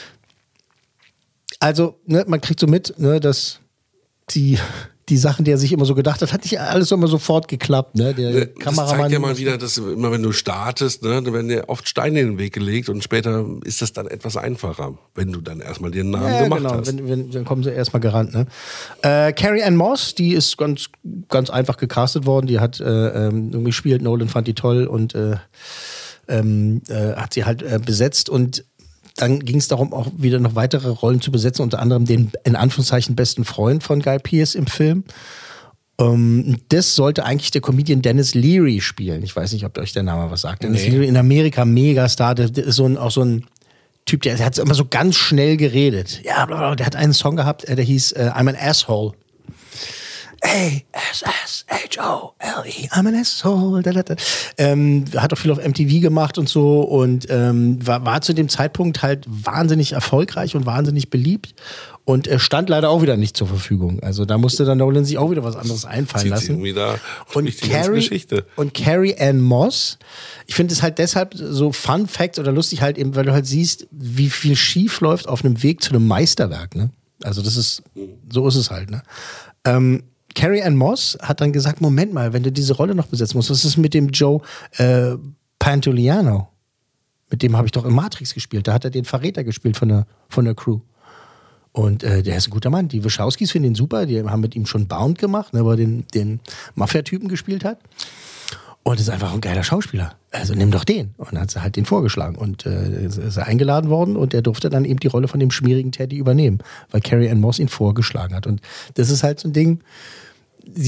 Also, ne, man kriegt so mit, ne, dass die, die Sachen, die er sich immer so gedacht hat, hat nicht alles immer sofort geklappt. Ne? Der Das Kameramann. zeigt ja mal wieder, dass immer wenn du startest, ne, dann werden dir oft Steine in den Weg gelegt und später ist das dann etwas einfacher, wenn du dann erstmal dir einen Namen Ja, gemacht genau. hast. Wenn, wenn, dann kommen sie erstmal gerannt. Ne? Äh, Carrie Ann Moss, die ist ganz, ganz einfach gecastet worden. Die hat äh, ähm, irgendwie gespielt, Nolan fand die toll und äh, ähm, äh, hat sie halt äh, besetzt. Und dann ging es darum, auch wieder noch weitere Rollen zu besetzen, unter anderem den in Anführungszeichen besten Freund von Guy Pearce im Film. Ähm, das sollte eigentlich der Comedian Dennis Leary spielen. Ich weiß nicht, ob euch der Name was sagt. Dennis Leary in Amerika, Megastar, der, der ist so ein, auch so ein Typ, der, der hat immer so ganz schnell geredet. Ja, bla, bla, der hat einen Song gehabt, äh, der hieß äh, I'm an Asshole. A S S H O L E, I'm an asshole. Da, da, da. Ähm, hat auch viel auf M T V gemacht und so und ähm, war, war zu dem Zeitpunkt halt wahnsinnig erfolgreich und wahnsinnig beliebt und er stand leider auch wieder nicht zur Verfügung. Also da musste dann Nolan sich auch wieder was anderes einfallen Zieht sie lassen. irgendwie da Und durch die ganze Carrie, Geschichte. und Carrie Ann Moss, ich finde es halt deshalb so Fun Fact oder lustig halt eben, weil du halt siehst, wie viel schief läuft auf einem Weg zu einem Meisterwerk. Ne? Also das ist, so ist es halt. Ne? Ähm, Carrie Ann Moss hat dann gesagt, Moment mal, wenn du diese Rolle noch besetzen musst, was ist mit dem Joe äh, Pantoliano? Mit dem habe ich doch in Matrix gespielt. Da hat er den Verräter gespielt von der, von der Crew. Und äh, der ist ein guter Mann. Die Wachowskis finden ihn super. Die haben mit ihm schon Bound gemacht, ne, wo er den, den Mafia-Typen gespielt hat. Und ist einfach ein geiler Schauspieler. Also nimm doch den. Und dann hat sie halt den vorgeschlagen. Und äh, ist er eingeladen worden und er durfte dann eben die Rolle von dem schmierigen Teddy übernehmen, weil Carrie Ann Moss ihn vorgeschlagen hat. Und das ist halt so ein Ding, sie wird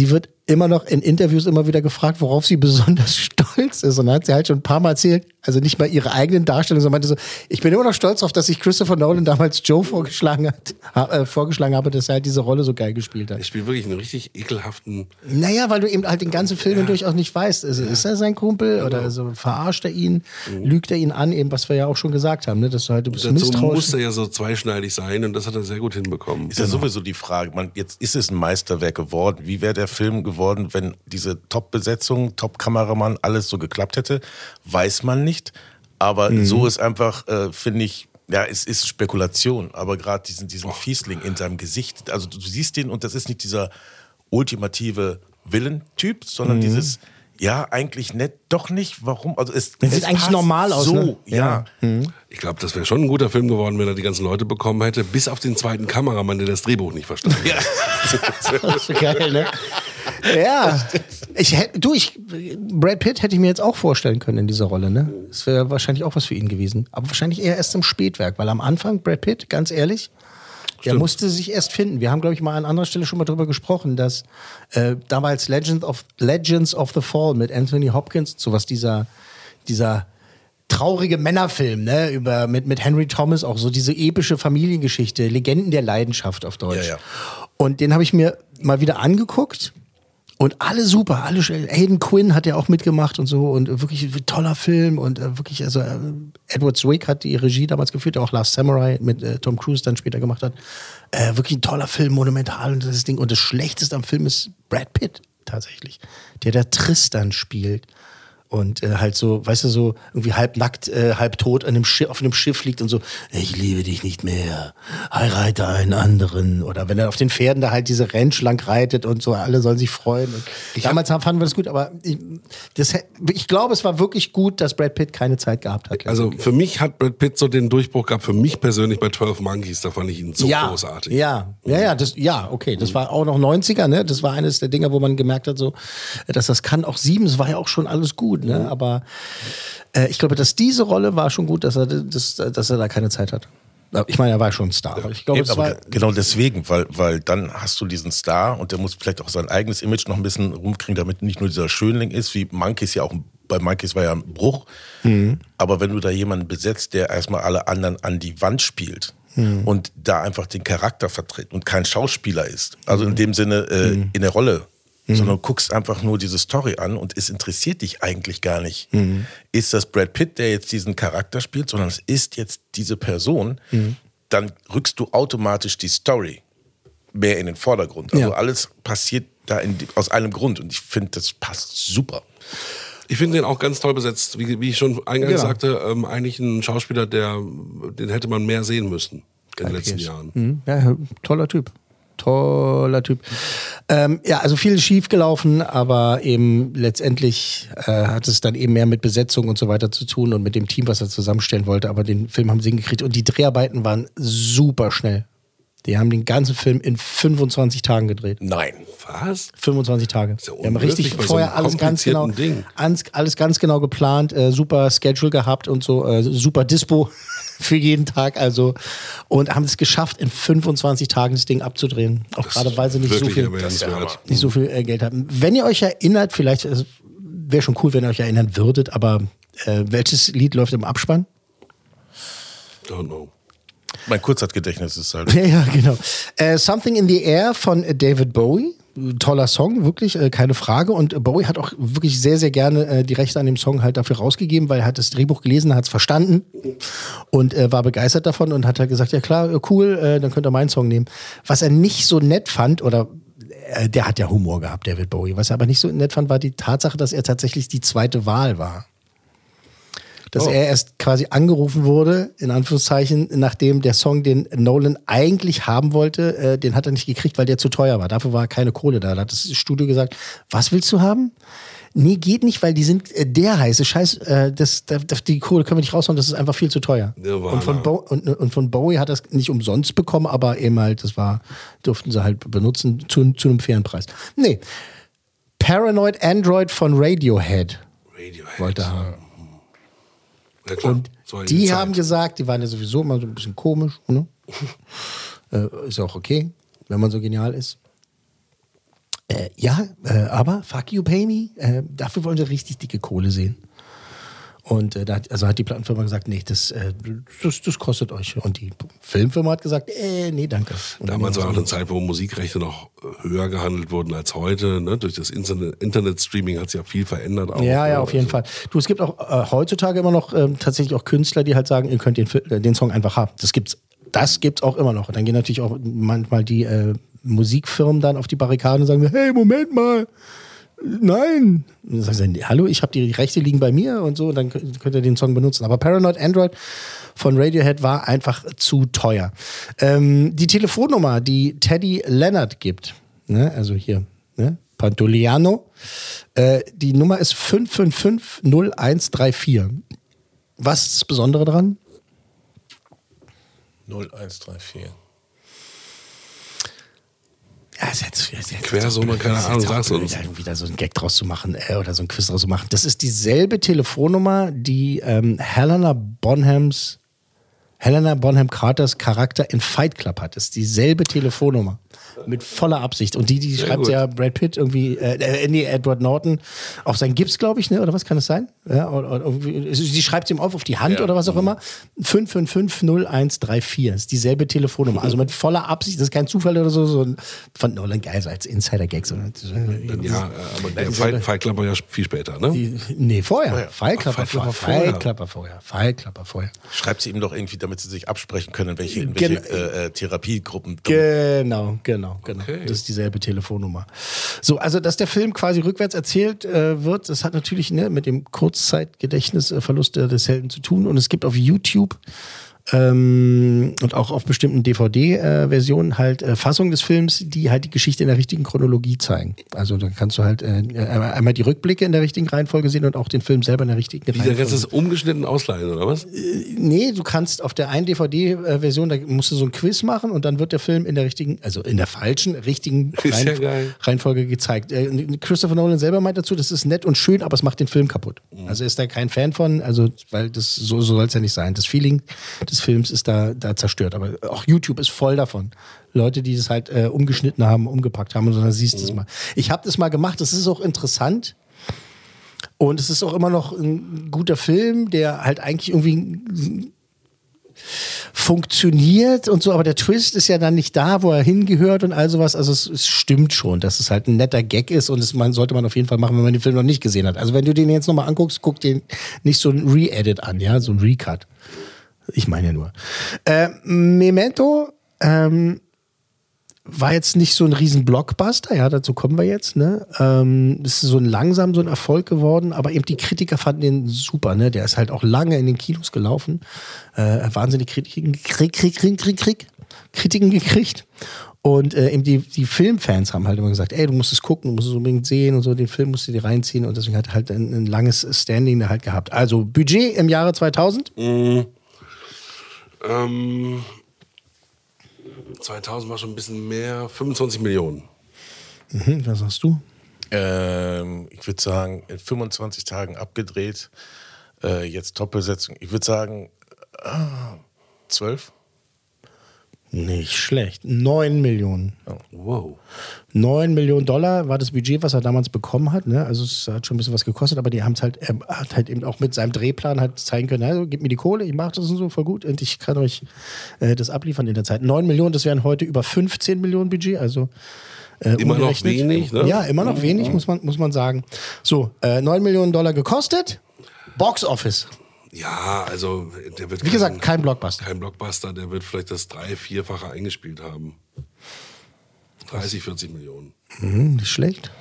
immer noch in Interviews immer wieder gefragt, worauf sie besonders stolz ist. Und dann hat sie halt schon ein paar Mal erzählt, also nicht mal ihre eigenen Darstellungen, sondern meinte so, ich bin immer noch stolz darauf, dass ich Christopher Nolan damals Joe vorgeschlagen hat, äh, vorgeschlagen habe, dass er halt diese Rolle so geil gespielt hat. Ich spiele wirklich einen richtig ekelhaften... Naja, weil du eben halt den ganzen Film ja. durchaus nicht weißt. Also, ja. Ist er sein Kumpel genau. oder also, verarscht er ihn, mhm. lügt er ihn an, eben was wir ja auch schon gesagt haben, ne? Dass du halt, du bist dazu misstrauisch. Muss er ja so zweischneidig sein und das hat er sehr gut hinbekommen. Ist ja genau. sowieso die Frage, man, jetzt ist es ein Meisterwerk geworden. Wie wäre der Film geworden, wenn diese Top-Besetzung, Top-Kameramann, alles so geklappt hätte? Weiß man nicht. Aber mhm. so ist einfach, äh, finde ich, ja, es ist Spekulation, aber gerade diesen, diesen Fiesling in seinem Gesicht, also du siehst den und das ist nicht dieser ultimative Villain-Typ, sondern mhm. dieses, ja, eigentlich nett, doch nicht, warum? Also es, das es sieht eigentlich normal aus, so, ne? ja. ja. Mhm. Ich glaube, das wäre schon ein guter Film geworden, wenn er die ganzen Leute bekommen hätte, bis auf den zweiten Kameramann, der das Drehbuch nicht verstanden hat. Ja. Das ist so geil, ne? Ja, ich hätte, du, ich, Brad Pitt hätte ich mir jetzt auch vorstellen können in dieser Rolle, ne? Das wäre wahrscheinlich auch was für ihn gewesen. Aber wahrscheinlich eher erst im Spätwerk, weil am Anfang, Brad Pitt, ganz ehrlich, der Stimmt. musste sich erst finden. Wir haben, glaube ich, mal an anderer Stelle schon mal drüber gesprochen, dass äh, damals Legend of, Legends of the Fall mit Anthony Hopkins, sowas dieser, dieser traurige Männerfilm, ne, über, mit, mit Henry Thomas, auch so diese epische Familiengeschichte, Legenden der Leidenschaft auf Deutsch. Ja, ja. Und den habe ich mir mal wieder angeguckt. Und alle super, alle Hayden Quinn hat ja auch mitgemacht und so und wirklich ein toller Film und äh, wirklich, also äh, Edward Zwick hat die Regie damals geführt, der auch Last Samurai mit äh, Tom Cruise dann später gemacht hat. Äh, wirklich ein toller Film, monumental und das Ding. Und das Schlechteste am Film ist Brad Pitt tatsächlich, der da Tristan spielt. Und äh, halt so, weißt du, so irgendwie halb nackt, äh, halb tot an einem Schiff, auf einem Schiff liegt und so, ich liebe dich nicht mehr, heirate einen anderen. Oder wenn er auf den Pferden da halt diese Ranch lang reitet und so, alle sollen sich freuen. Und ich damals hab, fanden wir das gut, aber ich, das, ich glaube, es war wirklich gut, dass Brad Pitt keine Zeit gehabt hat. Also für mich hat Brad Pitt so den Durchbruch gehabt, für mich persönlich bei zwölf Monkeys, da fand ich ihn so ja, großartig. Ja, ja, ja, das, ja, okay, das war auch noch neunziger, ne? Das war eines der Dinger, wo man gemerkt hat, so, dass das kann auch sieben, es war ja auch schon alles gut. Ne? Aber äh, ich glaube, dass diese Rolle war schon gut, dass er, das, dass er da keine Zeit hat. Ich meine, er war schon ein Star. Aber ich glaube, Eben, es war aber genau deswegen, weil, weil dann hast du diesen Star und der muss vielleicht auch sein eigenes Image noch ein bisschen rumkriegen, damit nicht nur dieser Schönling ist, wie Monkeys ja auch, bei Monkeys war ja ein Bruch. Mhm. Aber wenn du da jemanden besetzt, der erstmal alle anderen an die Wand spielt, mhm. und da einfach den Charakter vertritt und kein Schauspieler ist, also in dem Sinne äh, mhm. in der Rolle, mhm. sondern du guckst einfach nur diese Story an und es interessiert dich eigentlich gar nicht. Mhm. Ist das Brad Pitt, der jetzt diesen Charakter spielt, sondern es ist jetzt diese Person, mhm. dann rückst du automatisch die Story mehr in den Vordergrund. Also ja. alles passiert da in, aus einem Grund und ich finde, das passt super. Ich finde den auch ganz toll besetzt, wie, wie ich schon eingangs ja. sagte, ähm, eigentlich ein Schauspieler, der, den hätte man mehr sehen müssen in den letzten Jahren. Mhm. Ja, toller Typ. Toller Typ. Ähm, ja, also viel schief gelaufen, aber eben letztendlich äh, hat es dann eben mehr mit Besetzung und so weiter zu tun und mit dem Team, was er zusammenstellen wollte. Aber den Film haben sie hingekriegt und die Dreharbeiten waren super schnell. Die haben den ganzen Film in fünfundzwanzig Tagen gedreht. Nein. Was? fünfundzwanzig Tage. Das ist ja Wir haben richtig vorher so alles ganz genau, Ding. alles ganz genau geplant, äh, super Schedule gehabt und so, äh, super Dispo für jeden Tag, also, und haben es geschafft, in fünfundzwanzig Tagen das Ding abzudrehen. Auch das gerade, weil sie nicht so viel, nicht so viel äh, Geld hatten. Wenn ihr euch erinnert, vielleicht, also, wäre schon cool, wenn ihr euch erinnern würdet, aber äh, welches Lied läuft im Abspann? Don't know. Mein Kurzzeitgedächtnis ist halt. Ja, ja, genau. Äh, Something in the Air von David Bowie. Toller Song, wirklich, äh, keine Frage. Und Bowie hat auch wirklich sehr, sehr gerne äh, die Rechte an dem Song halt dafür rausgegeben, weil er hat das Drehbuch gelesen, hat es verstanden und äh, war begeistert davon und hat halt gesagt, ja klar, cool, äh, dann könnt ihr meinen Song nehmen. Was er nicht so nett fand, oder äh, der hat ja Humor gehabt, David Bowie, was er aber nicht so nett fand, war die Tatsache, dass er tatsächlich die zweite Wahl war. Dass oh. er erst quasi angerufen wurde, in Anführungszeichen, nachdem der Song, den Nolan eigentlich haben wollte, äh, den hat er nicht gekriegt, weil der zu teuer war. Dafür war keine Kohle da. Da hat das Studio gesagt, was willst du haben? Nee, geht nicht, weil die sind äh, der heiße Scheiß, äh, das, das, die Kohle können wir nicht raushauen, das ist einfach viel zu teuer. Und von, Bo- und, und von Bowie hat er es nicht umsonst bekommen, aber eben halt, das war, durften sie halt benutzen zu, zu einem fairen Preis. Nee, Paranoid Android von Radiohead, Radiohead wollte er haben. Ja, klar. Und so die Zeit. haben gesagt, die waren ja sowieso immer so ein bisschen komisch, ne? äh, ist ja auch okay, wenn man so genial ist. Äh, ja, äh, aber fuck you, pay me. Äh, dafür wollen wir richtig dicke Kohle sehen. Und äh, da hat, also hat die Plattenfirma gesagt, nee, das, äh, das, das kostet euch. Und die Filmfirma hat gesagt, äh, nee, danke. Und Damals war auch eine Zeit, wo Musikrechte noch höher gehandelt wurden als heute. Ne? Durch das Internet- Internet-Streaming hat sich ja viel verändert. Auch, ja, ja, ne? auf jeden also. Fall. Du, es gibt auch äh, heutzutage immer noch äh, tatsächlich auch Künstler, die halt sagen, ihr könnt den, äh, den Song einfach haben. Das gibt's. Das gibt's auch immer noch. Und dann gehen natürlich auch manchmal die äh, Musikfirmen dann auf die Barrikaden und sagen, hey, Moment mal. Nein. Und dann sagen sie, hallo, ich habe die Rechte liegen bei mir und so, und dann könnt ihr den Song benutzen. Aber Paranoid Android von Radiohead war einfach zu teuer. Ähm, die Telefonnummer, die Teddy Leonard gibt, ne, also hier, ne, Pantoliano, äh, die Nummer ist fünf fünf fünf null eins drei vier. Was ist das Besondere dran? null eins drei vier. Ja, ist jetzt, ist jetzt Quersumme, keine Ahnung, sag's uns. Ja, wieder so ein Gag draus zu machen äh, oder so ein Quiz draus zu machen. Das ist dieselbe Telefonnummer, die ähm, Helena Bonhams, Helena Bonham Carters Charakter in Fight Club hat. Das ist dieselbe Telefonnummer. Mit voller Absicht. Und die, die Sehr schreibt gut. ja Brad Pitt irgendwie, äh, nee, Edward Norton auf sein Gips, glaube ich, ne? Oder was kann das sein? Ja, oder, oder irgendwie, sie schreibt ihm auf, auf die Hand Ja. oder was auch immer. fünf fünf fünf null eins drei vier. Das ist dieselbe Telefonnummer. Also mit voller Absicht, das ist kein Zufall oder so. so ein, fand Nolan geil, so als Insider-Gag. So. Ja, aber der Fight, Fight Club war ja viel später, ne? Die, nee, vorher. Vorher. Fallklapper Ach, Fallklapper vorher. vorher. Fallklapper vorher. Fallklapper vorher. Schreibt sie ihm doch irgendwie, damit sie sich absprechen können, in welche, in Gen- welche äh, äh, Therapiegruppen. Genau, genau, genau. Okay. Das ist dieselbe Telefonnummer. So, also dass der Film quasi rückwärts erzählt äh, wird, das hat natürlich ne, mit dem Kurzzeitgedächtnisverlust äh, des Helden zu tun. Und es gibt auf YouTube ähm, und auch auf bestimmten D V D-Versionen halt äh, Fassungen des Films, die halt die Geschichte in der richtigen Chronologie zeigen. Also dann kannst du halt äh, einmal die Rückblicke in der richtigen Reihenfolge sehen und auch den Film selber in der richtigen Wie, der Reihenfolge. kannst du das umgeschnitten ausleihen, oder was? Nee, du kannst auf der einen D V D-Version, da musst du so ein Quiz machen und dann wird der Film in der richtigen, also in der falschen, richtigen Ist ja Reihenf- geil. Reihenfolge gezeigt. Äh, Christopher Nolan selber meint dazu, das ist nett und schön, aber es macht den Film kaputt. Also ist da kein Fan von, also weil das so, so soll es ja nicht sein. Das Feeling des Films ist da, da zerstört. Aber auch YouTube ist voll davon. Leute, die das halt äh, umgeschnitten haben, umgepackt haben und so, dann siehst du es mal. Ich habe das mal gemacht, das ist auch interessant. Und es ist auch immer noch ein guter Film, der halt eigentlich irgendwie funktioniert und so, aber der Twist ist ja dann nicht da, wo er hingehört und all sowas. Also es, es stimmt schon, dass es halt ein netter Gag ist und das man, sollte man auf jeden Fall machen, wenn man den Film noch nicht gesehen hat. Also wenn du den jetzt nochmal anguckst, guck den nicht so ein Re-Edit an, ja, so ein Recut. Ich meine ja nur. Äh, Memento ähm, war jetzt nicht so ein riesen Blockbuster, ja, dazu kommen wir jetzt, ne? Ähm, ist so ein langsam so ein Erfolg geworden, aber eben die Kritiker fanden den super, ne? Der ist halt auch lange in den Kinos gelaufen, äh, wahnsinnig Kritiken, Krieg, Krieg, Krieg, Krieg, Krieg, Kritiken gekriegt. Und äh, eben die, die Filmfans haben halt immer gesagt, ey, du musst es gucken, du musst es unbedingt sehen und so, den Film musst du dir reinziehen und deswegen hat er halt ein, ein langes Standing halt gehabt. Also Budget im Jahre zweitausend? Mhm. Ähm, zweitausend war schon ein bisschen mehr, fünfundzwanzig Millionen. Mhm, was sagst du? Ähm, ich würde sagen, in fünfundzwanzig Tagen abgedreht. Äh, jetzt Top-Besetzung. Ich würde sagen, ah, zwölf. Nicht schlecht. Neun Millionen. Wow. Neun Millionen Dollar war das Budget, was er damals bekommen hat. Ne? Also es hat schon ein bisschen was gekostet, aber die haben es halt, er hat halt eben auch mit seinem Drehplan halt zeigen können, also gib mir die Kohle, ich mache das und so voll gut und ich kann euch äh, das abliefern in der Zeit. Neun Millionen, das wären heute über fünfzehn Millionen Budget, also äh, Immer noch umgerechnet. wenig, ne? Ja, immer noch Mhm. wenig, muss man, muss man sagen. So, äh, neun Millionen Dollar gekostet, Box Office. Ja, also der wird Wie gesagt, kein Blockbuster. Kein Blockbuster, der wird vielleicht das drei-, vierfache eingespielt haben. dreißig, vierzig Millionen. Mhm, nicht schlecht.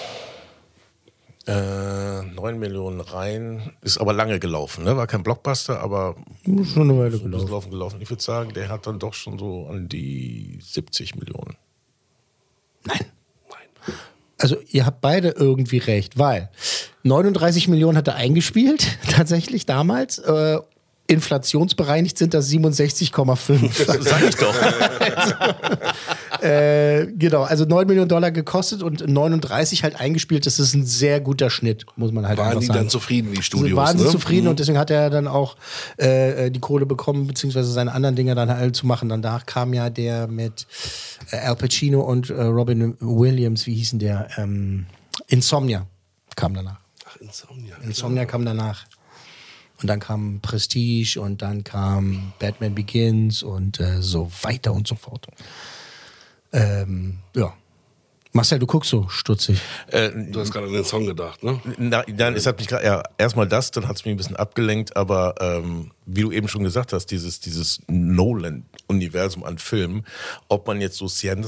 Äh, neun Millionen rein. Ist aber lange gelaufen, ne? War kein Blockbuster, aber Schon eine Weile so ein bisschen gelaufen. laufen gelaufen. Ich würde sagen, der hat dann doch schon so an die siebzig Millionen. Nein. Also ihr habt beide irgendwie recht, weil neununddreißig Millionen hat er eingespielt, tatsächlich damals. Äh, inflationsbereinigt sind das siebenundsechzig Komma fünf. Sag ich doch. also, äh, genau, also neun Millionen Dollar gekostet und neununddreißig halt eingespielt. Das ist ein sehr guter Schnitt, muss man halt waren einfach sagen. Waren die dann zufrieden, die Studios? Waren sie ne? zufrieden mhm. und deswegen hat er dann auch äh, die Kohle bekommen, beziehungsweise seine anderen Dinge dann halt zu machen. Danach kam ja der mit äh, Al Pacino und äh, Robin Williams, wie hießen der? Ähm, Insomnia kam danach. Ach, Insomnia. Insomnia kam danach. Und dann kam Prestige und dann kam Batman Begins und äh, so weiter und so fort. Ähm, ja. Marcel, du guckst so stutzig. Äh, du hast gerade an den Song gedacht, ne? Na, nein, es hat mich gerade, ja, erstmal das, dann hat es mich ein bisschen abgelenkt, aber ähm, wie du eben schon gesagt hast, dieses, dieses Nolan-Universum an Filmen, ob man jetzt so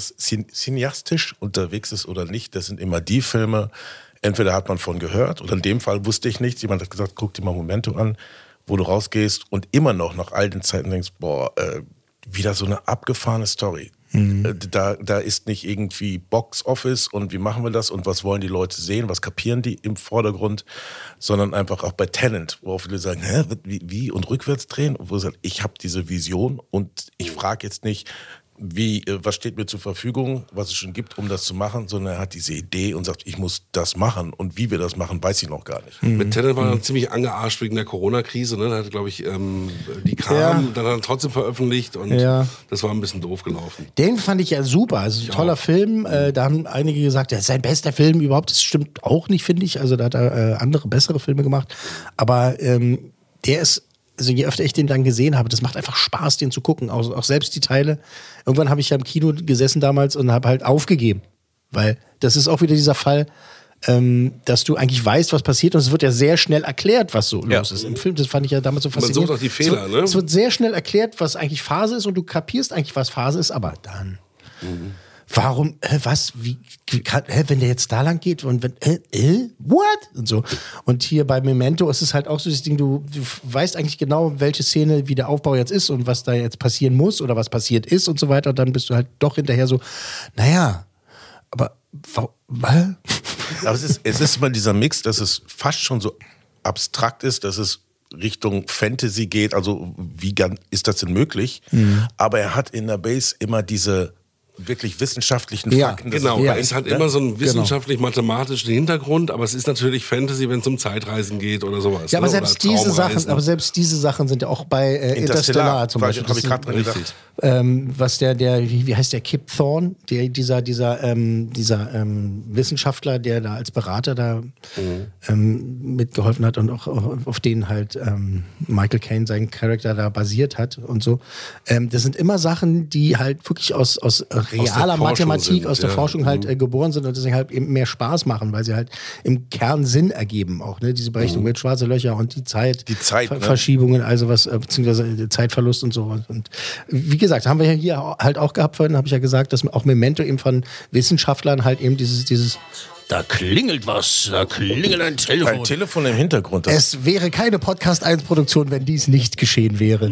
cineastisch unterwegs ist oder nicht, das sind immer die Filme, entweder hat man von gehört oder in dem Fall wusste ich nichts. Jemand hat gesagt, guck dir mal Memento an, wo du rausgehst und immer noch nach all den Zeiten denkst, boah, äh, wieder so eine abgefahrene Story. Mhm. Äh, da, da ist nicht irgendwie Box Office und wie machen wir das und was wollen die Leute sehen, was kapieren die im Vordergrund, sondern einfach auch bei Tenet, wo viele sagen, hä, wie, wie und rückwärts drehen? Und wo sagt, ich habe diese Vision und ich frage jetzt nicht, wie, was steht mir zur Verfügung, was es schon gibt, um das zu machen, sondern er hat diese Idee und sagt, ich muss das machen und wie wir das machen, weiß ich noch gar nicht. Mhm. Mit Tenet war er ziemlich angearscht wegen der Corona-Krise, ne? Da hat, glaube ich, ähm, die kam, ja. dann hat er trotzdem veröffentlicht und ja. das war ein bisschen doof gelaufen. Den fand ich ja super, also ein toller Film, äh, da haben einige gesagt, das ist sein bester Film überhaupt, das stimmt auch nicht, finde ich, also da hat er äh, andere, bessere Filme gemacht, aber ähm, der ist, also je öfter ich den dann gesehen habe, das macht einfach Spaß, den zu gucken. Auch, auch selbst die Teile. Irgendwann habe ich ja im Kino gesessen damals und habe halt aufgegeben. Weil das ist auch wieder dieser Fall, ähm, dass du eigentlich weißt, was passiert und es wird ja sehr schnell erklärt, was so ja. los ist im Film. Das fand ich ja damals so faszinierend. Man sucht auch die Fehler, es wird, ne? Es wird sehr schnell erklärt, was eigentlich Phase ist und du kapierst eigentlich, was Phase ist, aber dann... Mhm. Warum, äh, was, wie, wie kann, hä, wenn der jetzt da lang geht und wenn, äh, äh, what? Und so. Und hier bei Memento ist es halt auch so das Ding, du, du weißt eigentlich genau, welche Szene, wie der Aufbau jetzt ist und was da jetzt passieren muss oder was passiert ist und so weiter. Und dann bist du halt doch hinterher so, naja, aber, was? Aber es ist, es ist immer dieser Mix, dass es fast schon so abstrakt ist, dass es Richtung Fantasy geht, also wie ist das denn möglich? Mhm. Aber er hat in der Base immer diese wirklich wissenschaftlichen ja, Fakten. Genau, ja, es hat immer so einen wissenschaftlich-mathematischen Hintergrund, aber es ist natürlich Fantasy, wenn es um Zeitreisen geht oder sowas. Ja, aber ne? selbst diese Sachen, aber selbst diese Sachen sind ja auch bei äh, Interstellar, Interstellar zum Beispiel. Habe ich gerade dran gedacht. Ähm, was der, der, wie, wie heißt der, Kip Thorne, der, dieser, dieser, ähm, dieser ähm, Wissenschaftler, der da als Berater da mhm. ähm, mitgeholfen hat und auch auf, auf den halt ähm, Michael Caine seinen Charakter da basiert hat und so. Ähm, das sind immer Sachen, die halt wirklich aus, aus realer aus Mathematik, sind, aus der ja. Forschung halt äh, geboren sind und deswegen halt eben mehr Spaß machen, weil sie halt im Kern Sinn ergeben auch, ne? Diese Berechnung mhm. mit schwarze Löcher und die Zeit, die Zeit Ver- ne? Verschiebungen, also was, äh, beziehungsweise Zeitverlust und so. Und wie gesagt, haben wir ja hier halt auch gehabt, vorhin habe ich ja gesagt, dass auch Memento eben von Wissenschaftlern halt eben dieses, dieses da klingelt was, da klingelt ein Telefon. Ein Telefon im Hintergrund. Es wäre keine Podcast eins Produktion, wenn dies nicht geschehen wäre.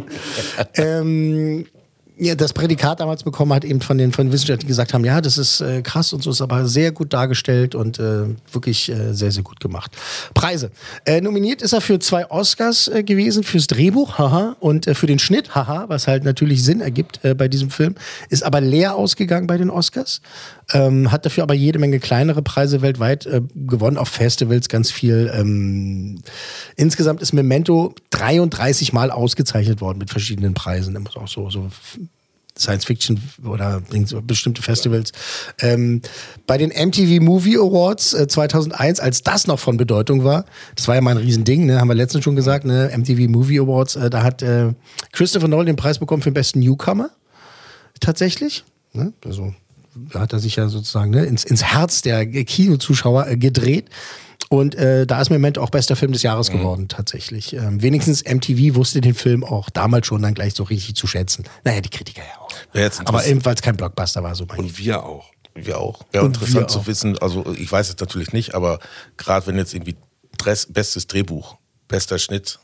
ähm, ja, das Prädikat damals bekommen hat eben von den, von den Wissenschaftlern, die gesagt haben, ja, das ist äh, krass und so, ist aber sehr gut dargestellt und äh, wirklich äh, sehr, sehr gut gemacht. Preise. Äh, nominiert ist er für zwei Oscars äh, gewesen, fürs Drehbuch, haha, und äh, für den Schnitt, haha, was halt natürlich Sinn ergibt äh, bei diesem Film, ist aber leer ausgegangen bei den Oscars, ähm, hat dafür aber jede Menge kleinere Preise weltweit äh, gewonnen, auf Festivals ganz viel. Ähm, insgesamt ist Memento dreiunddreißig Mal ausgezeichnet worden mit verschiedenen Preisen, immer auch so, so Science-Fiction oder bestimmte Festivals. Ähm, bei den M T V Movie Awards äh, zweitausendeins, als das noch von Bedeutung war, das war ja mal ein Riesending, ne, haben wir letztens schon gesagt, ne, M T V Movie Awards, äh, da hat äh, Christopher Nolan den Preis bekommen für den besten Newcomer, tatsächlich. Ne? Also da hat er sich ja sozusagen ne, ins, ins Herz der Kinozuschauer äh, gedreht. Und äh, da ist Memento auch bester Film des Jahres geworden, mhm. tatsächlich. Ähm, wenigstens M T V wusste den Film auch damals schon dann gleich so richtig zu schätzen. Naja, die Kritiker ja auch. Ja, aber eben, weil es kein Blockbuster war. So und wir auch. Wir auch. Ja, und interessant zu auch. wissen, also ich weiß es natürlich nicht, aber gerade wenn jetzt irgendwie Dress, bestes Drehbuch, bester Schnitt,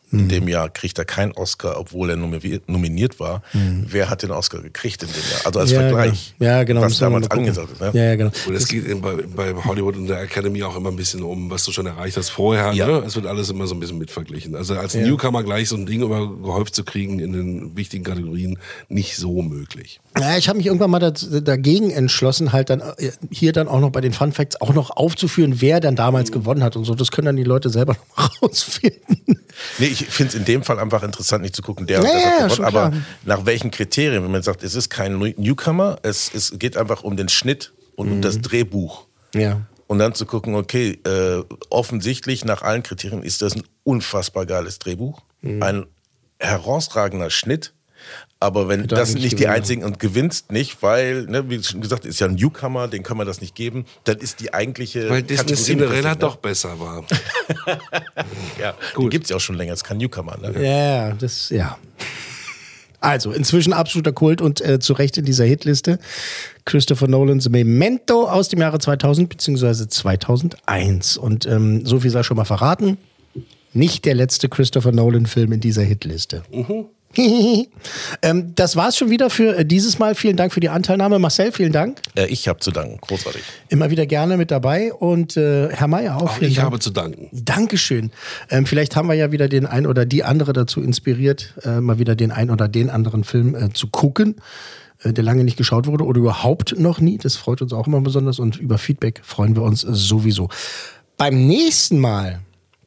In dem Jahr kriegt er keinen Oscar, obwohl er nominiert war. Mhm. Wer hat den Oscar gekriegt in dem Jahr? Also als ja, Vergleich, genau. Ja, genau. was damals angesagt ist. Ne? Ja, ja, genau. Und es geht bei, bei Hollywood und der Academy auch immer ein bisschen um, was du schon erreicht hast vorher. Ja. Ne? Es wird alles immer so ein bisschen mitverglichen. Also als ja. Newcomer gleich so ein Ding übergehäuft zu kriegen in den wichtigen Kategorien, nicht so möglich. Ja, ich habe mich irgendwann mal dagegen entschlossen, halt dann hier dann auch noch bei den Fun Facts auch noch aufzuführen, wer dann damals mhm. gewonnen hat und so. Das können dann die Leute selber noch rausfinden. Nee, ich finde es in dem Fall einfach interessant, nicht zu gucken, der ja, und ja, das hat gewonnen, aber nach welchen Kriterien, wenn man sagt, es ist kein Newcomer, es, es geht einfach um den Schnitt und mhm. um das Drehbuch. Ja. Und dann zu gucken, okay, äh, offensichtlich nach allen Kriterien ist das ein unfassbar geiles Drehbuch, mhm. ein herausragender Schnitt. Aber wenn das nicht die einzigen und gewinnst nicht, weil, ne, wie schon gesagt, ist ja ein Newcomer, den kann man das nicht geben, dann ist die eigentliche weil Disney Cinderella doch besser war. Ja, gut. Den gibt's ja auch schon länger, ist kein Newcomer. Ne? Ja, das, ja. Also, inzwischen absoluter Kult und äh, zu Recht in dieser Hitliste. Christopher Nolans Memento aus dem Jahre zweitausend bzw. zweitausendeins. Und ähm, so viel sei schon mal verraten, nicht der letzte Christopher Nolan-Film in dieser Hitliste. Mhm. ähm, das war's schon wieder für äh, dieses Mal. Vielen Dank für die Anteilnahme. Marcel, vielen Dank. Äh, ich habe zu danken. Großartig. Immer wieder gerne mit dabei. Und äh, Herr Meier auch. auch ich Dank. habe zu danken. Dankeschön. Ähm, vielleicht haben wir ja wieder den ein oder die andere dazu inspiriert, äh, mal wieder den ein oder den anderen Film äh, zu gucken, äh, der lange nicht geschaut wurde oder überhaupt noch nie. Das freut uns auch immer besonders. Und über Feedback freuen wir uns sowieso. Beim nächsten Mal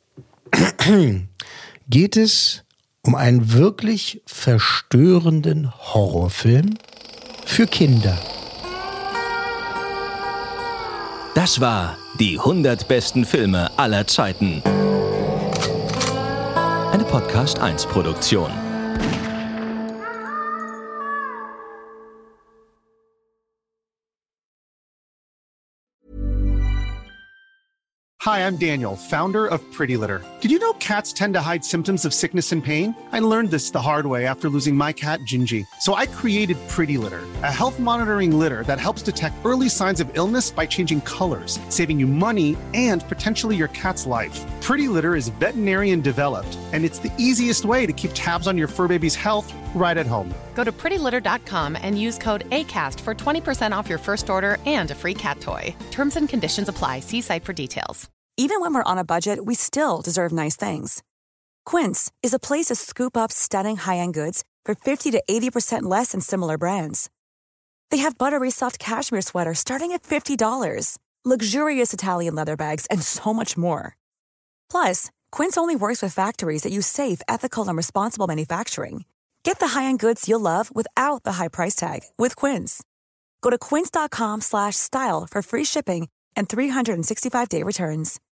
geht es um einen wirklich verstörenden Horrorfilm für Kinder. Das war die hundert besten Filme aller Zeiten. Eine Podcast eins Produktion. Hi, I'm Daniel, founder of Pretty Litter. Did you know cats tend to hide symptoms of sickness and pain? I learned this the hard way after losing my cat, Gingy. So I created Pretty Litter, a health monitoring litter that helps detect early signs of illness by changing colors, saving you money and potentially your cat's life. Pretty Litter is veterinarian developed, and it's the easiest way to keep tabs on your fur baby's health right at home. Go to pretty litter dot com and use code ACAST for twenty percent off your first order and a free cat toy. Terms and conditions apply. See site for details. Even when we're on a budget, we still deserve nice things. Quince is a place to scoop up stunning high-end goods for fifty to eighty percent less than similar brands. They have buttery soft cashmere sweaters starting at fifty dollars, luxurious Italian leather bags, and so much more. Plus, Quince only works with factories that use safe, ethical, and responsible manufacturing. Get the high-end goods you'll love without the high price tag with Quince. Go to quince dot com slash style for free shipping and three sixty-five day returns.